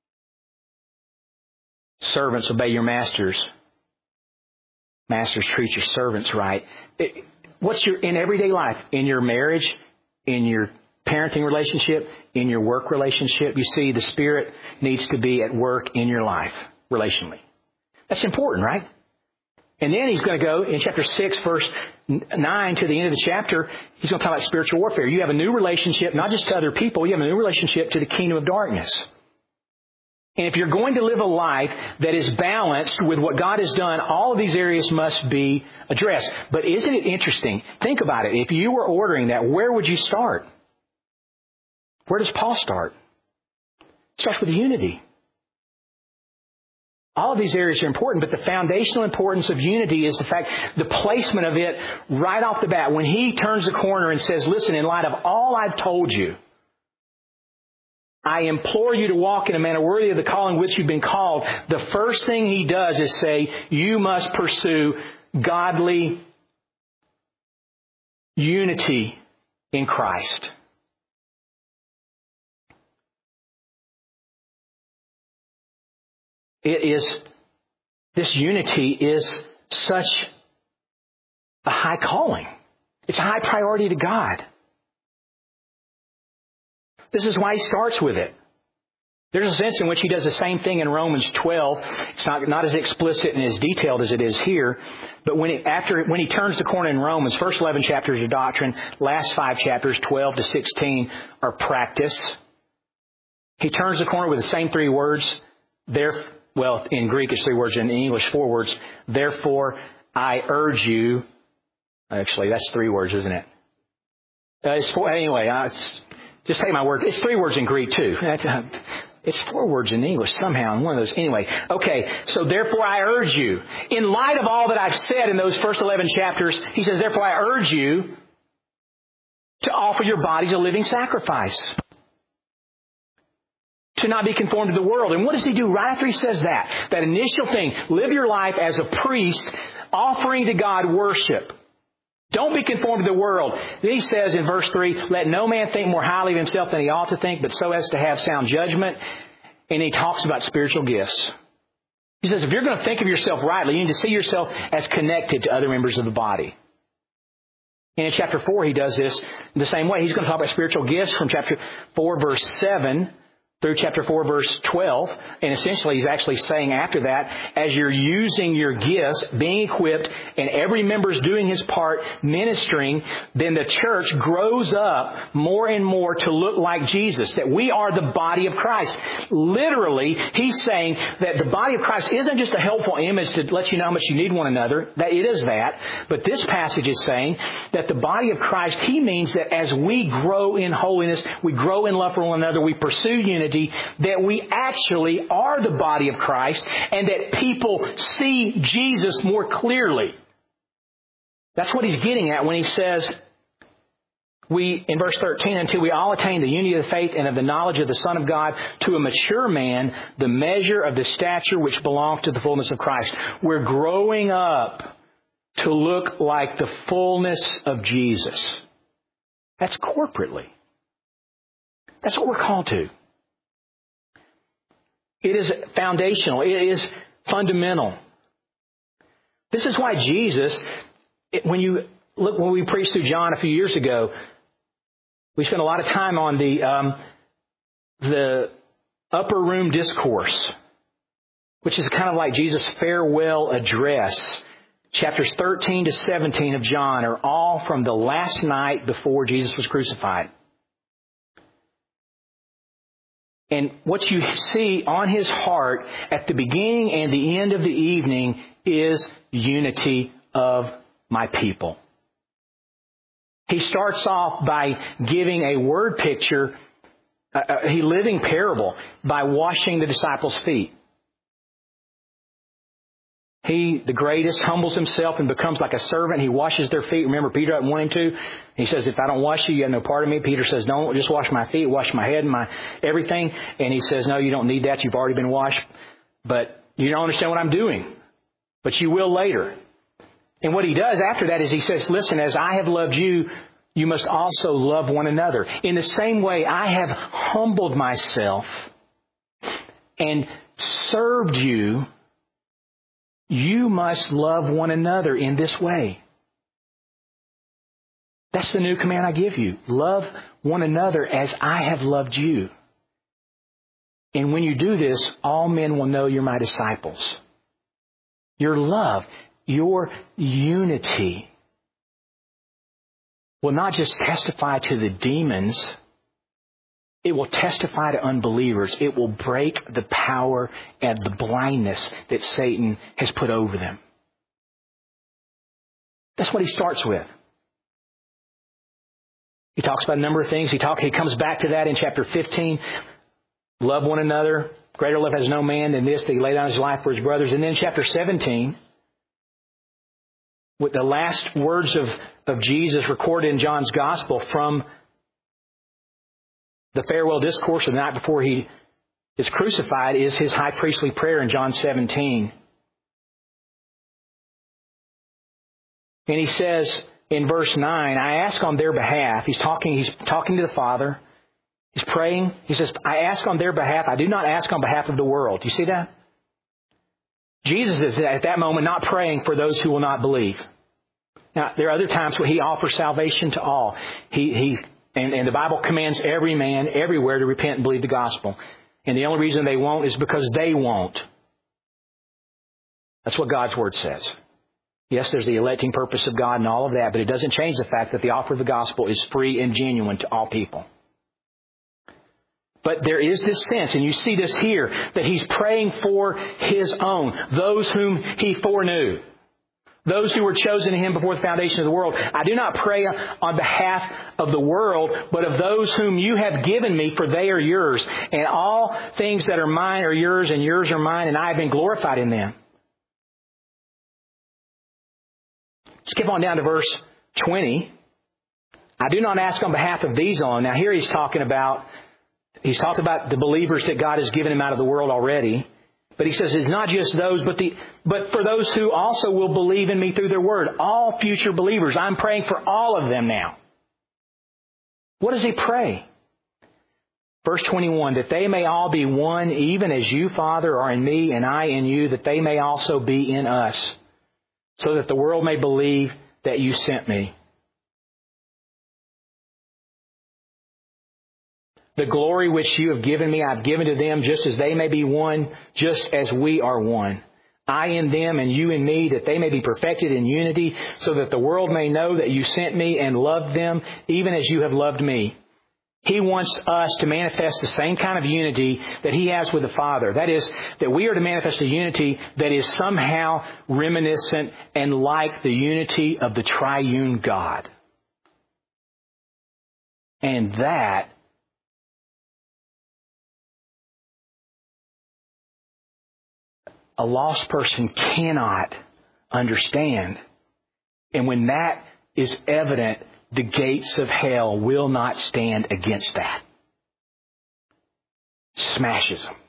Servants, obey your masters. Masters, treat your servants right. In everyday life, in your marriage, in your parenting relationship, in your work relationship, you see the Spirit needs to be at work in your life, relationally. That's important, right? And then he's going to go in chapter 6, verse 9 to the end of the chapter, he's going to talk about spiritual warfare. You have a new relationship, not just to other people, you have a new relationship to the kingdom of darkness. And if you're going to live a life that is balanced with what God has done, all of these areas must be addressed. But isn't it interesting? Think about it. If you were ordering that, where would you start? Where does Paul start? It starts with unity. All of these areas are important, but the foundational importance of unity is the fact, the placement of it right off the bat. When he turns the corner and says, listen, in light of all I've told you, I implore you to walk in a manner worthy of the calling which you've been called. The first thing he does is say, you must pursue godly unity in Christ. This unity is such a high calling. It's a high priority to God. This is why he starts with it. There's a sense in which he does the same thing in Romans 12. It's not as explicit and as detailed as it is here. But when he turns the corner in Romans, first 11 chapters are doctrine, last 5 chapters, 12 to 16, are practice. He turns the corner with the same 3 words. In Greek it's 3 words, in English 4 words. Therefore, I urge you. Actually, that's 3 words, isn't it? It's 4. Anyway, just take my word. It's 3 words in Greek too. It's 4 words in English somehow in one of those. Anyway, okay. So therefore I urge you. In light of all that I've said in those first 11 chapters, he says, therefore I urge you to offer your bodies a living sacrifice. To not be conformed to the world. And what does he do right after he says that? That initial thing, live your life as a priest, offering to God worship. Don't be conformed to the world. Then he says in verse 3, let no man think more highly of himself than he ought to think, but so as to have sound judgment. And he talks about spiritual gifts. He says, if you're going to think of yourself rightly, you need to see yourself as connected to other members of the body. And in chapter 4, he does this in the same way. He's going to talk about spiritual gifts from chapter 4, verse 7 through chapter 4, verse 12. And essentially, he's actually saying after that, as you're using your gifts, being equipped, and every member's doing his part, ministering, then the church grows up more and more to look like Jesus, that we are the body of Christ. Literally, he's saying that the body of Christ isn't just a helpful image to let you know how much you need one another. That it is that. But this passage is saying that the body of Christ, he means that as we grow in holiness, we grow in love for one another, we pursue unity, that we actually are the body of Christ and that people see Jesus more clearly. That's what he's getting at when he says, in verse 13, until we all attain the unity of the faith and of the knowledge of the Son of God, to a mature man, the measure of the stature which belongs to the fullness of Christ. We're growing up to look like the fullness of Jesus. That's corporately. That's what we're called to. It is foundational. It is fundamental. This is why Jesus, when we preached through John a few years ago, we spent a lot of time on the upper room discourse, which is kind of like Jesus' farewell address. Chapters 13 to 17 of John are all from the last night before Jesus was crucified. And what you see on His heart at the beginning and the end of the evening is unity of my people. He starts off by giving a word picture, a living parable, by washing the disciples' feet. He, the greatest, humbles himself and becomes like a servant. He washes their feet. Remember, Peter didn't want him to. He says, if I don't wash you, you have no part of me. Peter says, don't just wash my feet, wash my head and my everything. And he says, no, you don't need that. You've already been washed. But you don't understand what I'm doing. But you will later. And what he does after that is he says, listen, as I have loved you, you must also love one another. In the same way, I have humbled myself and served you. You must love one another in this way. That's the new command I give you. Love one another as I have loved you. And when you do this, all men will know you're my disciples. Your love, your unity will not just testify to the demons. It will testify to unbelievers. It will break the power and the blindness that Satan has put over them. That's what he starts with. He talks about a number of things. He comes back to that in chapter 15. Love one another. Greater love has no man than this, that he lay down his life for his brothers. And then chapter 17, with the last words of Jesus recorded in John's Gospel from the farewell discourse of the night before he is crucified, is his high priestly prayer in John 17. And he says in verse 9, I ask on their behalf. He's talking to the Father. He's praying. He says, I ask on their behalf. I do not ask on behalf of the world. Do you see that? Jesus is at that moment not praying for those who will not believe. Now, there are other times where he offers salvation to all. And the Bible commands every man everywhere to repent and believe the gospel. And the only reason they won't is because they won't. That's what God's Word says. Yes, there's the electing purpose of God and all of that, but it doesn't change the fact that the offer of the gospel is free and genuine to all people. But there is this sense, and you see this here, that he's praying for his own, those whom he foreknew. Those who were chosen in him before the foundation of the world. I do not pray on behalf of the world, but of those whom you have given me, for they are yours. And all things that are mine are yours, and yours are mine, and I have been glorified in them. Skip on down to verse 20. I do not ask on behalf of these alone. Now here he's talked about the believers that God has given him out of the world already. But he says it's not just those, but for those who also will believe in me through their word. All future believers. I'm praying for all of them now. What does he pray? Verse 21, that they may all be one, even as you, Father, are in me and I in you, that they may also be in us, so that the world may believe that you sent me. The glory which you have given me, I've given to them, just as they may be one, just as we are one. I in them and you in me, that they may be perfected in unity, so that the world may know that you sent me and loved them, even as you have loved me. He wants us to manifest the same kind of unity that he has with the Father. That is, that we are to manifest a unity that is somehow reminiscent and like the unity of the triune God. And that a lost person cannot understand. And when that is evident the gates of hell will not stand against that. Smashes them.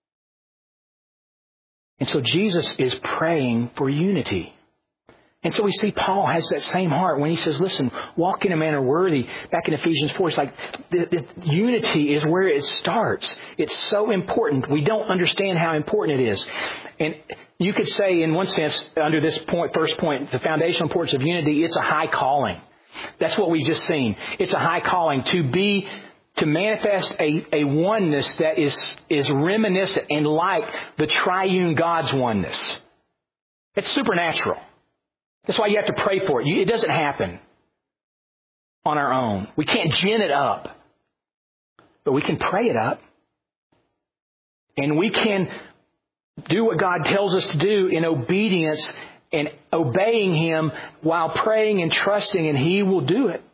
And so Jesus is praying for unity. And so we see Paul has that same heart when he says, listen, walk in a manner worthy. Back in Ephesians 4, it's like the unity is where it starts. It's so important. We don't understand how important it is. And you could say, in one sense, under this point, first point, the foundational importance of unity, it's a high calling. That's what we've just seen. It's a high calling to manifest a oneness that is reminiscent and like the triune God's oneness. It's supernatural. That's why you have to pray for it. It doesn't happen on our own. We can't gin it up. But we can pray it up. And we can do what God tells us to do in obedience and obeying Him while praying and trusting, and He will do it.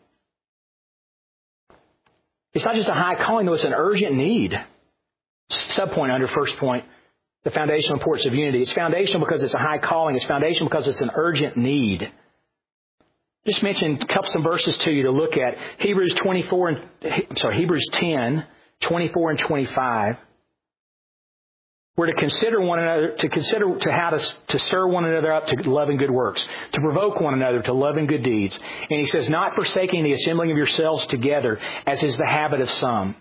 It's not just a high calling, though. It's an urgent need. Subpoint under first point. The foundational importance of unity. It's foundational because it's a high calling. It's foundational because it's an urgent need. Just mention some verses to you to look at. Hebrews 10, 24 and 25. We're to consider one another, to how to stir one another up to love and good works, to provoke one another to love and good deeds. And he says, not forsaking the assembling of yourselves together, as is the habit of some.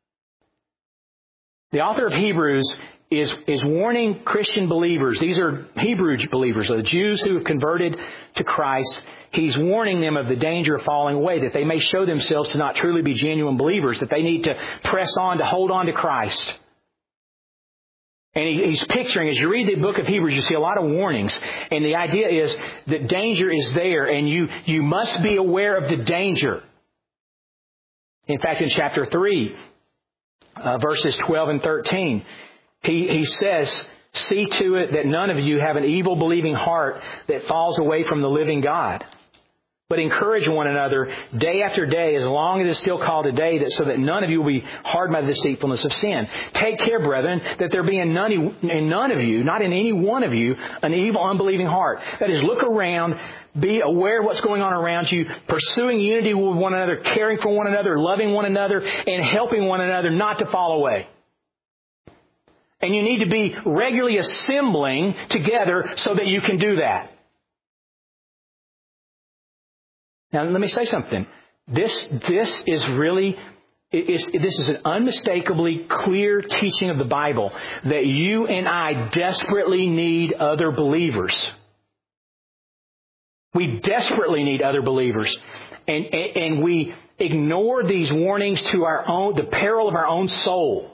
The author of Hebrews is warning Christian believers. These are Hebrew believers, the Jews who have converted to Christ. He's warning them of the danger of falling away, that they may show themselves to not truly be genuine believers, that they need to press on, to hold on to Christ. And he's picturing, as you read the book of Hebrews, you see a lot of warnings. And the idea is that danger is there, and you must be aware of the danger. In fact, in chapter 3, verses 12 and 13, he says, see to it that none of you have an evil believing heart that falls away from the living God. But encourage one another day after day, as long as it is still called a day, so that none of you will be hardened by the deceitfulness of sin. Take care, brethren, that there be in none of you, not in any one of you, an evil, unbelieving heart. That is, look around, be aware of what's going on around you, pursuing unity with one another, caring for one another, loving one another, and helping one another not to fall away. And you need to be regularly assembling together so that you can do that. Now, let me say something. This is really, this is an unmistakably clear teaching of the Bible that you and I desperately need other believers. We desperately need other believers. And we ignore these warnings to the peril of our own soul.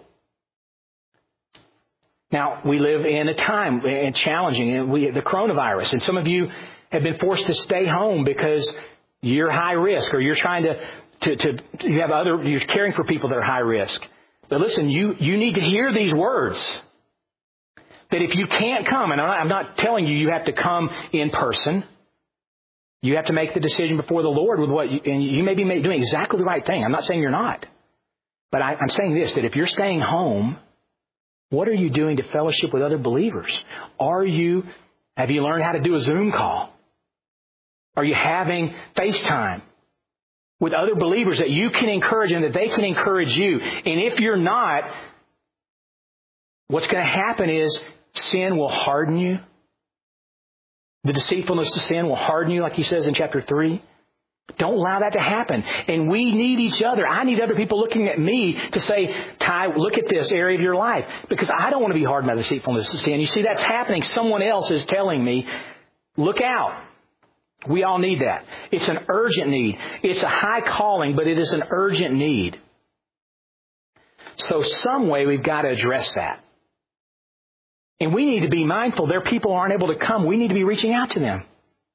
Now, we live in a time challenging, the coronavirus, and some of you have been forced to stay home because you're high risk, or you're trying you're caring for people that are high risk. But listen, you need to hear these words. That if you can't come, and I'm not telling you have to come in person. You have to make the decision before the Lord with and you may be doing exactly the right thing. I'm not saying you're not. But I'm saying this, that if you're staying home, what are you doing to fellowship with other believers? Have you learned how to do a Zoom call? Are you having FaceTime with other believers that you can encourage and that they can encourage you? And if you're not, what's going to happen is sin will harden you. The deceitfulness of sin will harden you, like he says in chapter 3. Don't allow that to happen. And we need each other. I need other people looking at me to say, Ty, look at this area of your life. Because I don't want to be hardened by the deceitfulness of sin. You see, that's happening. Someone else is telling me, look out. We all need that. It's an urgent need. It's a high calling, but it is an urgent need. So some way we've got to address that. And we need to be mindful. There are people who aren't able to come. We need to be reaching out to them.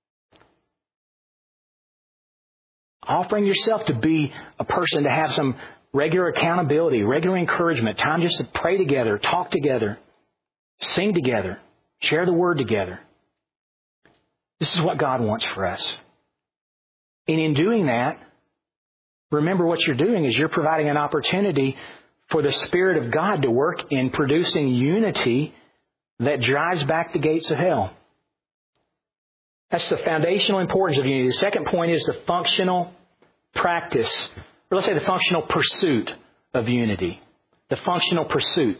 Offering yourself to be a person to have some regular accountability, regular encouragement, time just to pray together, talk together, sing together, share the word together. This is what God wants for us. And in doing that, remember what you're doing is you're providing an opportunity for the Spirit of God to work in producing unity that drives back the gates of hell. That's the foundational importance of unity. The second point is the functional practice, or let's say the functional pursuit of unity. The functional pursuit.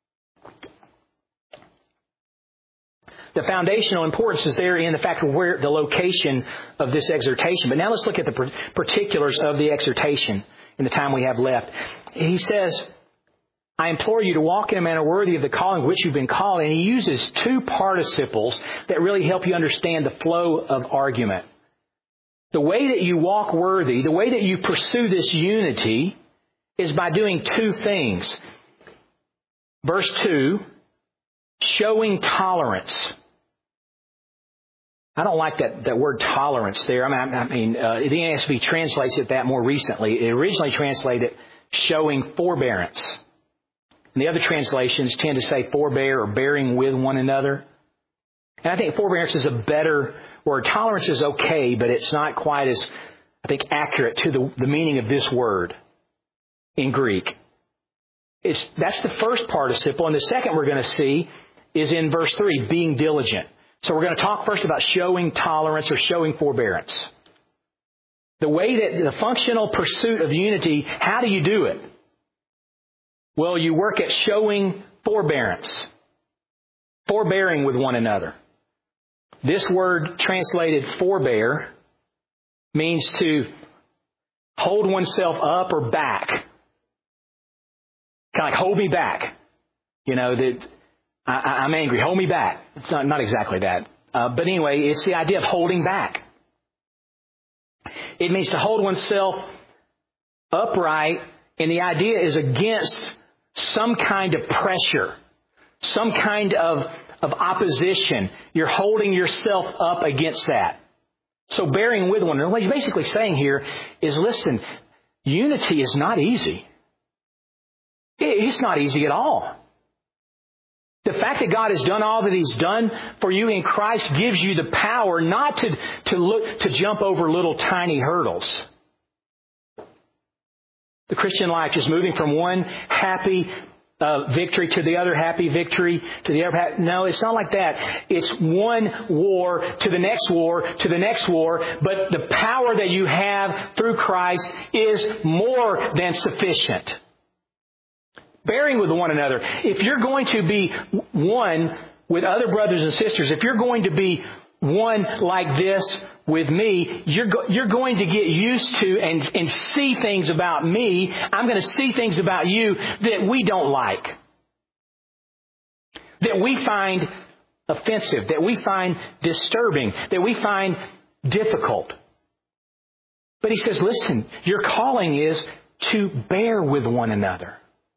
The foundational importance is there in the fact of where the location of this exhortation. But now let's look at the particulars of the exhortation in the time we have left. He says, I implore you to walk in a manner worthy of the calling which you've been called. And he uses two participles that really help you understand the flow of argument. The way that you walk worthy, the way that you pursue this unity is by doing two things. Verse 2, showing tolerance. I don't like that word tolerance there. I mean, the NASB translates it that more recently. It originally translated showing forbearance. And the other translations tend to say forbear or bearing with one another. And I think forbearance is a better word. Tolerance is okay, but it's not quite as, I think, accurate to the meaning of this word in Greek. That's the first participle. And the second we're going to see is in verse 3, being diligent. So we're going to talk first about showing tolerance or showing forbearance. The way that the functional pursuit of unity, how do you do it? Well, you work at showing forbearance. Forbearing with one another. This word translated forbear means to hold oneself up or back. Kind of like hold me back. You know, that I'm angry. Hold me back. It's not exactly that. But anyway, it's the idea of holding back. It means to hold oneself upright, and the idea is against some kind of pressure, some kind of opposition. You're holding yourself up against that. So bearing with one another. What he's basically saying here is, listen, unity is not easy. It's not easy at all. The fact that God has done all that He's done for you in Christ gives you the power not to jump over little tiny hurdles. The Christian life just moving from one happy victory to the other happy victory to the other happy. No, it's not like that. It's one war to the next war to the next war. But the power that you have through Christ is more than sufficient. Bearing with one another. If you're going to be one with other brothers and sisters, if you're going to be one like this with me, you're going to get used to and see things about me. I'm going to see things about you that we don't like, that we find offensive, that we find disturbing, that we find difficult. But he says, listen, your calling is to bear with one another.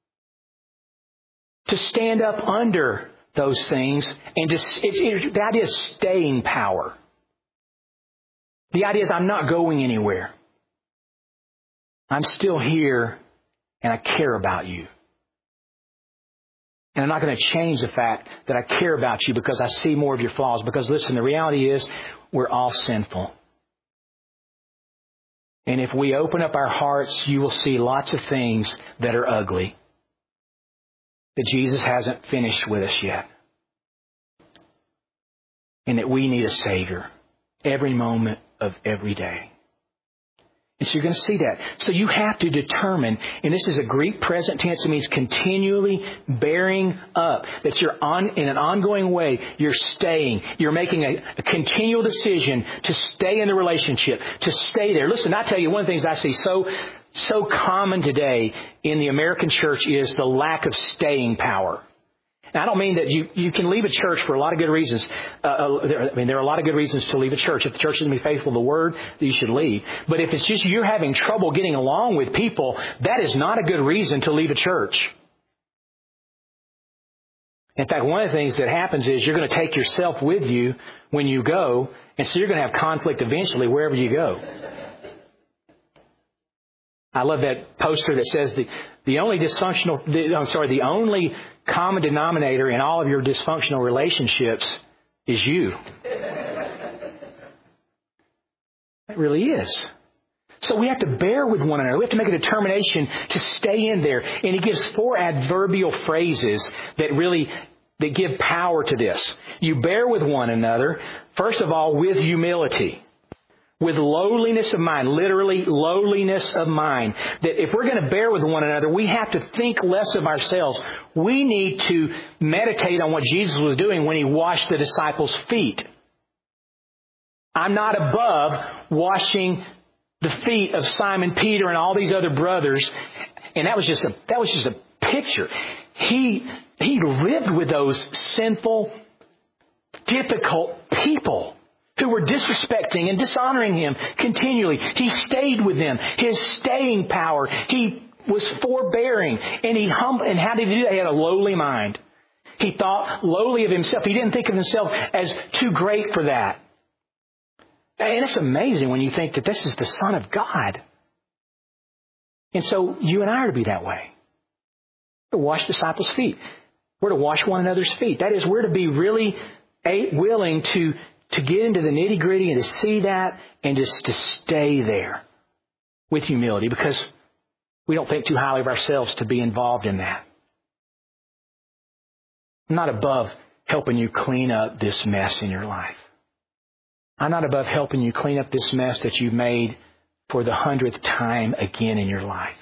To stand up under those things, and the idea is staying power. The idea is I'm not going anywhere. I'm still here, and I care about you. And I'm not going to change the fact that I care about you because I see more of your flaws. Because listen, the reality is we're all sinful. And if we open up our hearts, you will see lots of things that are ugly. That Jesus hasn't finished with us yet. And that we need a Savior every moment of every day. And so you're going to see that. So you have to determine, and this is a Greek present tense, it means continually bearing up. That you're in an ongoing way, you're staying. You're making a continual decision to stay in the relationship, to stay there. Listen, I tell you, one of the things I see so common today in the American church is the lack of staying power. Now, I don't mean that you can leave a church for a lot of good reasons. There are a lot of good reasons to leave a church. If the church isn't faithful to the Word, then you should leave. But if it's just you're having trouble getting along with people, that is not a good reason to leave a church. In fact, one of the things that happens is you're going to take yourself with you when you go, and so you're going to have conflict eventually wherever you go. I love that poster that says the only common denominator in all of your dysfunctional relationships is you. It really is. So we have to bear with one another. We have to make a determination to stay in there. And he gives 4 adverbial phrases that give power to this. You bear with one another, first of all, with humility. with lowliness of mind, literally lowliness of mind. That if we're going to bear with one another, we have to think less of ourselves. We need to meditate on what Jesus was doing when He washed the disciples' feet. I'm not above washing the feet of Simon Peter and all these other brothers. And that was just a picture. He lived with those sinful, difficult people who were disrespecting and dishonoring Him continually. He stayed with them. His staying power. He was forbearing. And He humbled. And how did He do that? He had a lowly mind. He thought lowly of Himself. He didn't think of Himself as too great for that. And it's amazing when you think that this is the Son of God. And so you and I are to be that way. We're to wash disciples' feet. We're to wash one another's feet. That is, we're to be really willing to get into the nitty-gritty and to see that and just to stay there with humility, because we don't think too highly of ourselves to be involved in that. I'm not above helping you clean up this mess in your life. I'm not above helping you clean up this mess that you made for the 100th time again in your life.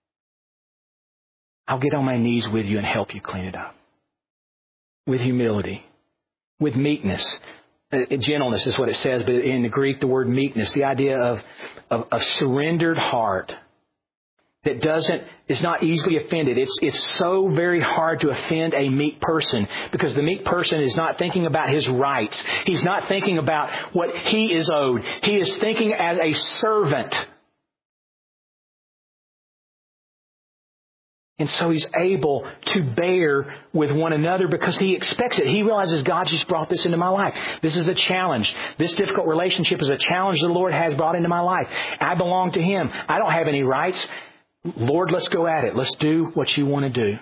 I'll get on my knees with you and help you clean it up. With humility. With meekness. Gentleness is what it says, but in the Greek, the word meekness, the idea of a surrendered heart that is not easily offended. It's so very hard to offend a meek person, because the meek person is not thinking about his rights. He's not thinking about what he is owed. He is thinking as a servant. And so he's able to bear with one another because he expects it. He realizes God just brought this into my life. This is a challenge. This difficult relationship is a challenge the Lord has brought into my life. I belong to Him. I don't have any rights. Lord, let's go at it. Let's do what you want to do.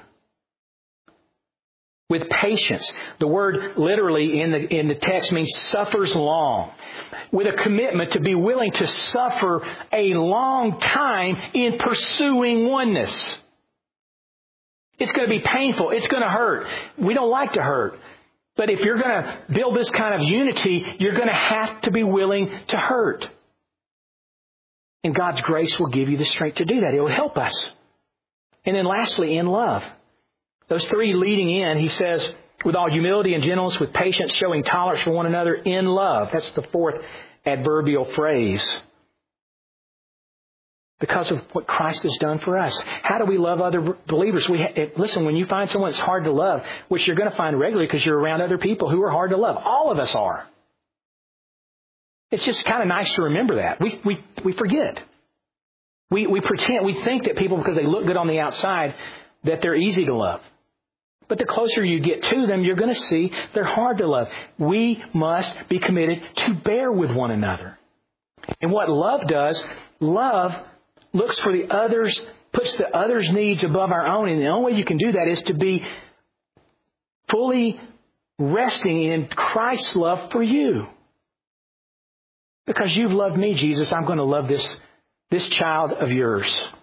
With patience. The word literally in the text means suffers long. With a commitment to be willing to suffer a long time in pursuing oneness. It's going to be painful. It's going to hurt. We don't like to hurt. But if you're going to build this kind of unity, you're going to have to be willing to hurt. And God's grace will give you the strength to do that. It will help us. And then lastly, in love. Those three leading in, he says, with all humility and gentleness, with patience, showing tolerance for one another in love. That's the fourth adverbial phrase. Because of what Christ has done for us. How do we love other believers? Listen, when you find someone that's hard to love, which you're going to find regularly because you're around other people who are hard to love. All of us are. It's just kind of nice to remember that. We forget. We pretend, we think that people, because they look good on the outside, that they're easy to love. But the closer you get to them, you're going to see they're hard to love. We must be committed to bear with one another. And what love does, love looks for the others, puts the other's needs above our own. And the only way you can do that is to be fully resting in Christ's love for you. Because you've loved me, Jesus, I'm going to love this child of yours.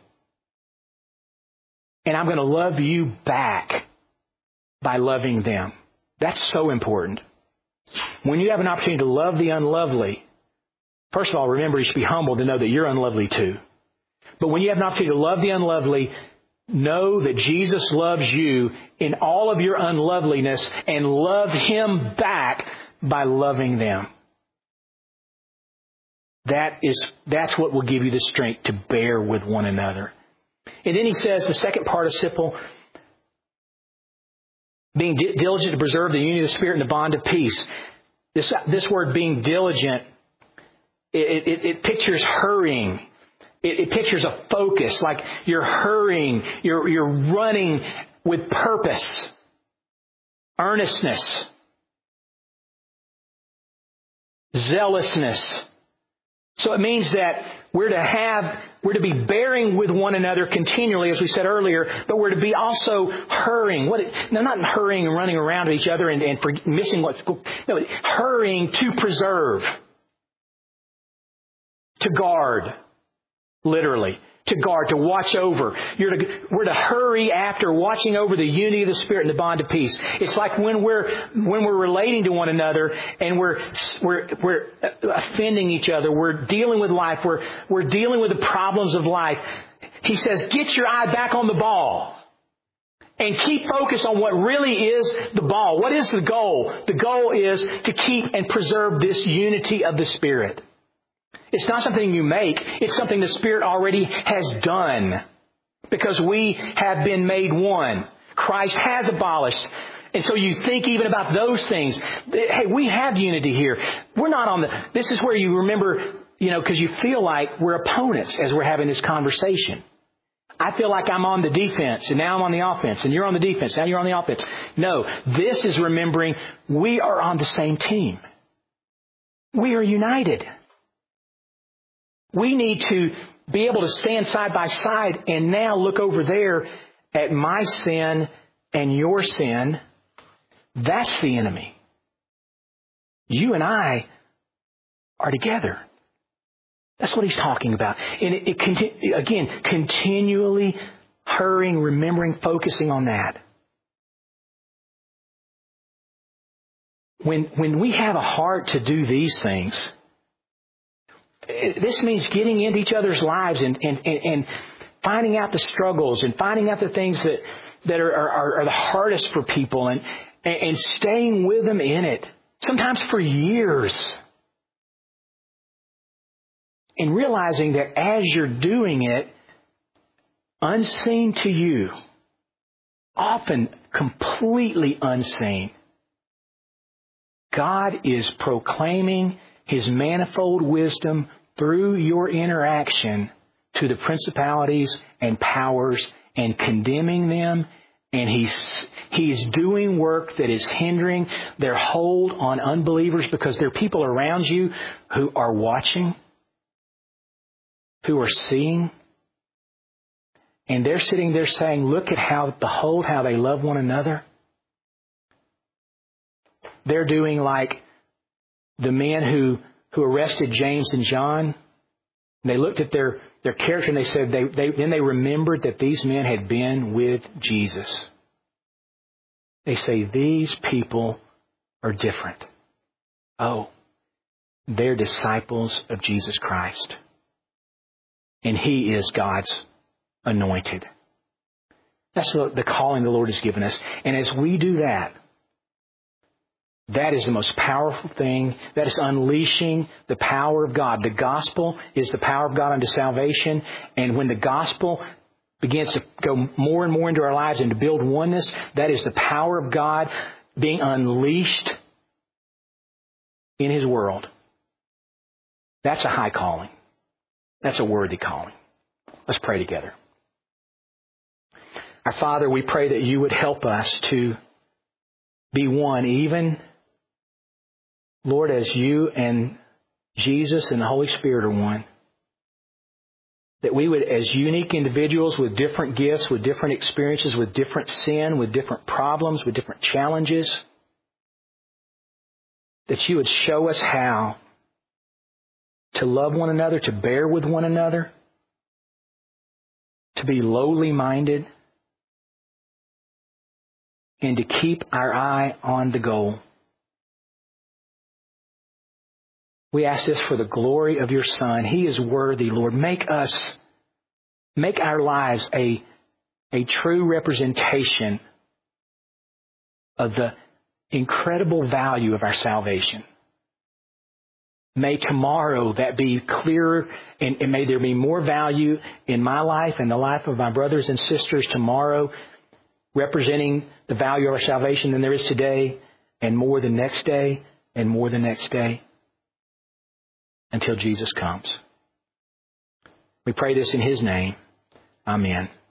And I'm going to love you back by loving them. That's so important. When you have an opportunity to love the unlovely, first of all, remember you should be humble to know that you're unlovely too. But when you have an opportunity to love the unlovely, know that Jesus loves you in all of your unloveliness and love Him back by loving them. That's what will give you the strength to bear with one another. And then he says, the second participle, being diligent to preserve the unity of the Spirit and the bond of peace. This word being diligent, it pictures hurrying. It pictures a focus, like you're hurrying, you're running with purpose, earnestness, zealousness. So it means that we're to be bearing with one another continually, as we said earlier, but we're to be also hurrying. Not hurrying and running around each other and missing what's going. No, hurrying to preserve, to guard, literally. to guard, to watch over. We're to hurry after watching over the unity of the Spirit and the bond of peace. It's like when we're relating to one another and we're offending each other. We're dealing with life. We're dealing with the problems of life. He says, get your eye back on the ball. And keep focused on what really is the ball. What is the goal? The goal is to keep and preserve this unity of the Spirit. It's not something you make. It's something the Spirit already has done. Because we have been made one. Christ has abolished. And so you think even about those things. Hey, we have unity here. We're not on this is where you remember, because you feel like we're opponents as we're having this conversation. I feel like I'm on the defense, and now I'm on the offense, and you're on the defense, now you're on the offense. No, this is remembering we are on the same team. We are united. We need to be able to stand side by side and now look over there at my sin and your sin. That's the enemy. You and I are together. That's what he's talking about. And continually hurrying, remembering, focusing on that. When we have a heart to do these things, this means getting into each other's lives and finding out the struggles and finding out the things that are the hardest for people and staying with them in it, sometimes for years. And realizing that as you're doing it, unseen to you, often completely unseen, God is proclaiming His manifold wisdom through your interaction to the principalities and powers and condemning them. And He's doing work that is hindering their hold on unbelievers because there are people around you who are watching, who are seeing, and they're sitting there saying, look at how they love one another. They're doing like the men who arrested James and John. They looked at their character and they said, then they remembered that these men had been with Jesus. They say, these people are different. Oh, they're disciples of Jesus Christ. And He is God's anointed. That's the calling the Lord has given us. And as we do that, that is the most powerful thing. That is unleashing the power of God. The gospel is the power of God unto salvation. And when the gospel begins to go more and more into our lives and to build oneness, that is the power of God being unleashed in His world. That's a high calling. That's a worthy calling. Let's pray together. Our Father, we pray that You would help us to be one, even, Lord, as You and Jesus and the Holy Spirit are one. That we would, as unique individuals with different gifts, with different experiences, with different sin, with different problems, with different challenges, that You would show us how to love one another, to bear with one another, to be lowly minded, and to keep our eye on the goal. We ask this for the glory of Your Son. He is worthy, Lord. Make our lives a true representation of the incredible value of our salvation. May tomorrow that be clearer, and may there be more value in my life and the life of my brothers and sisters tomorrow, representing the value of our salvation than there is today, and more the next day, and more the next day, until Jesus comes. We pray this in His name. Amen.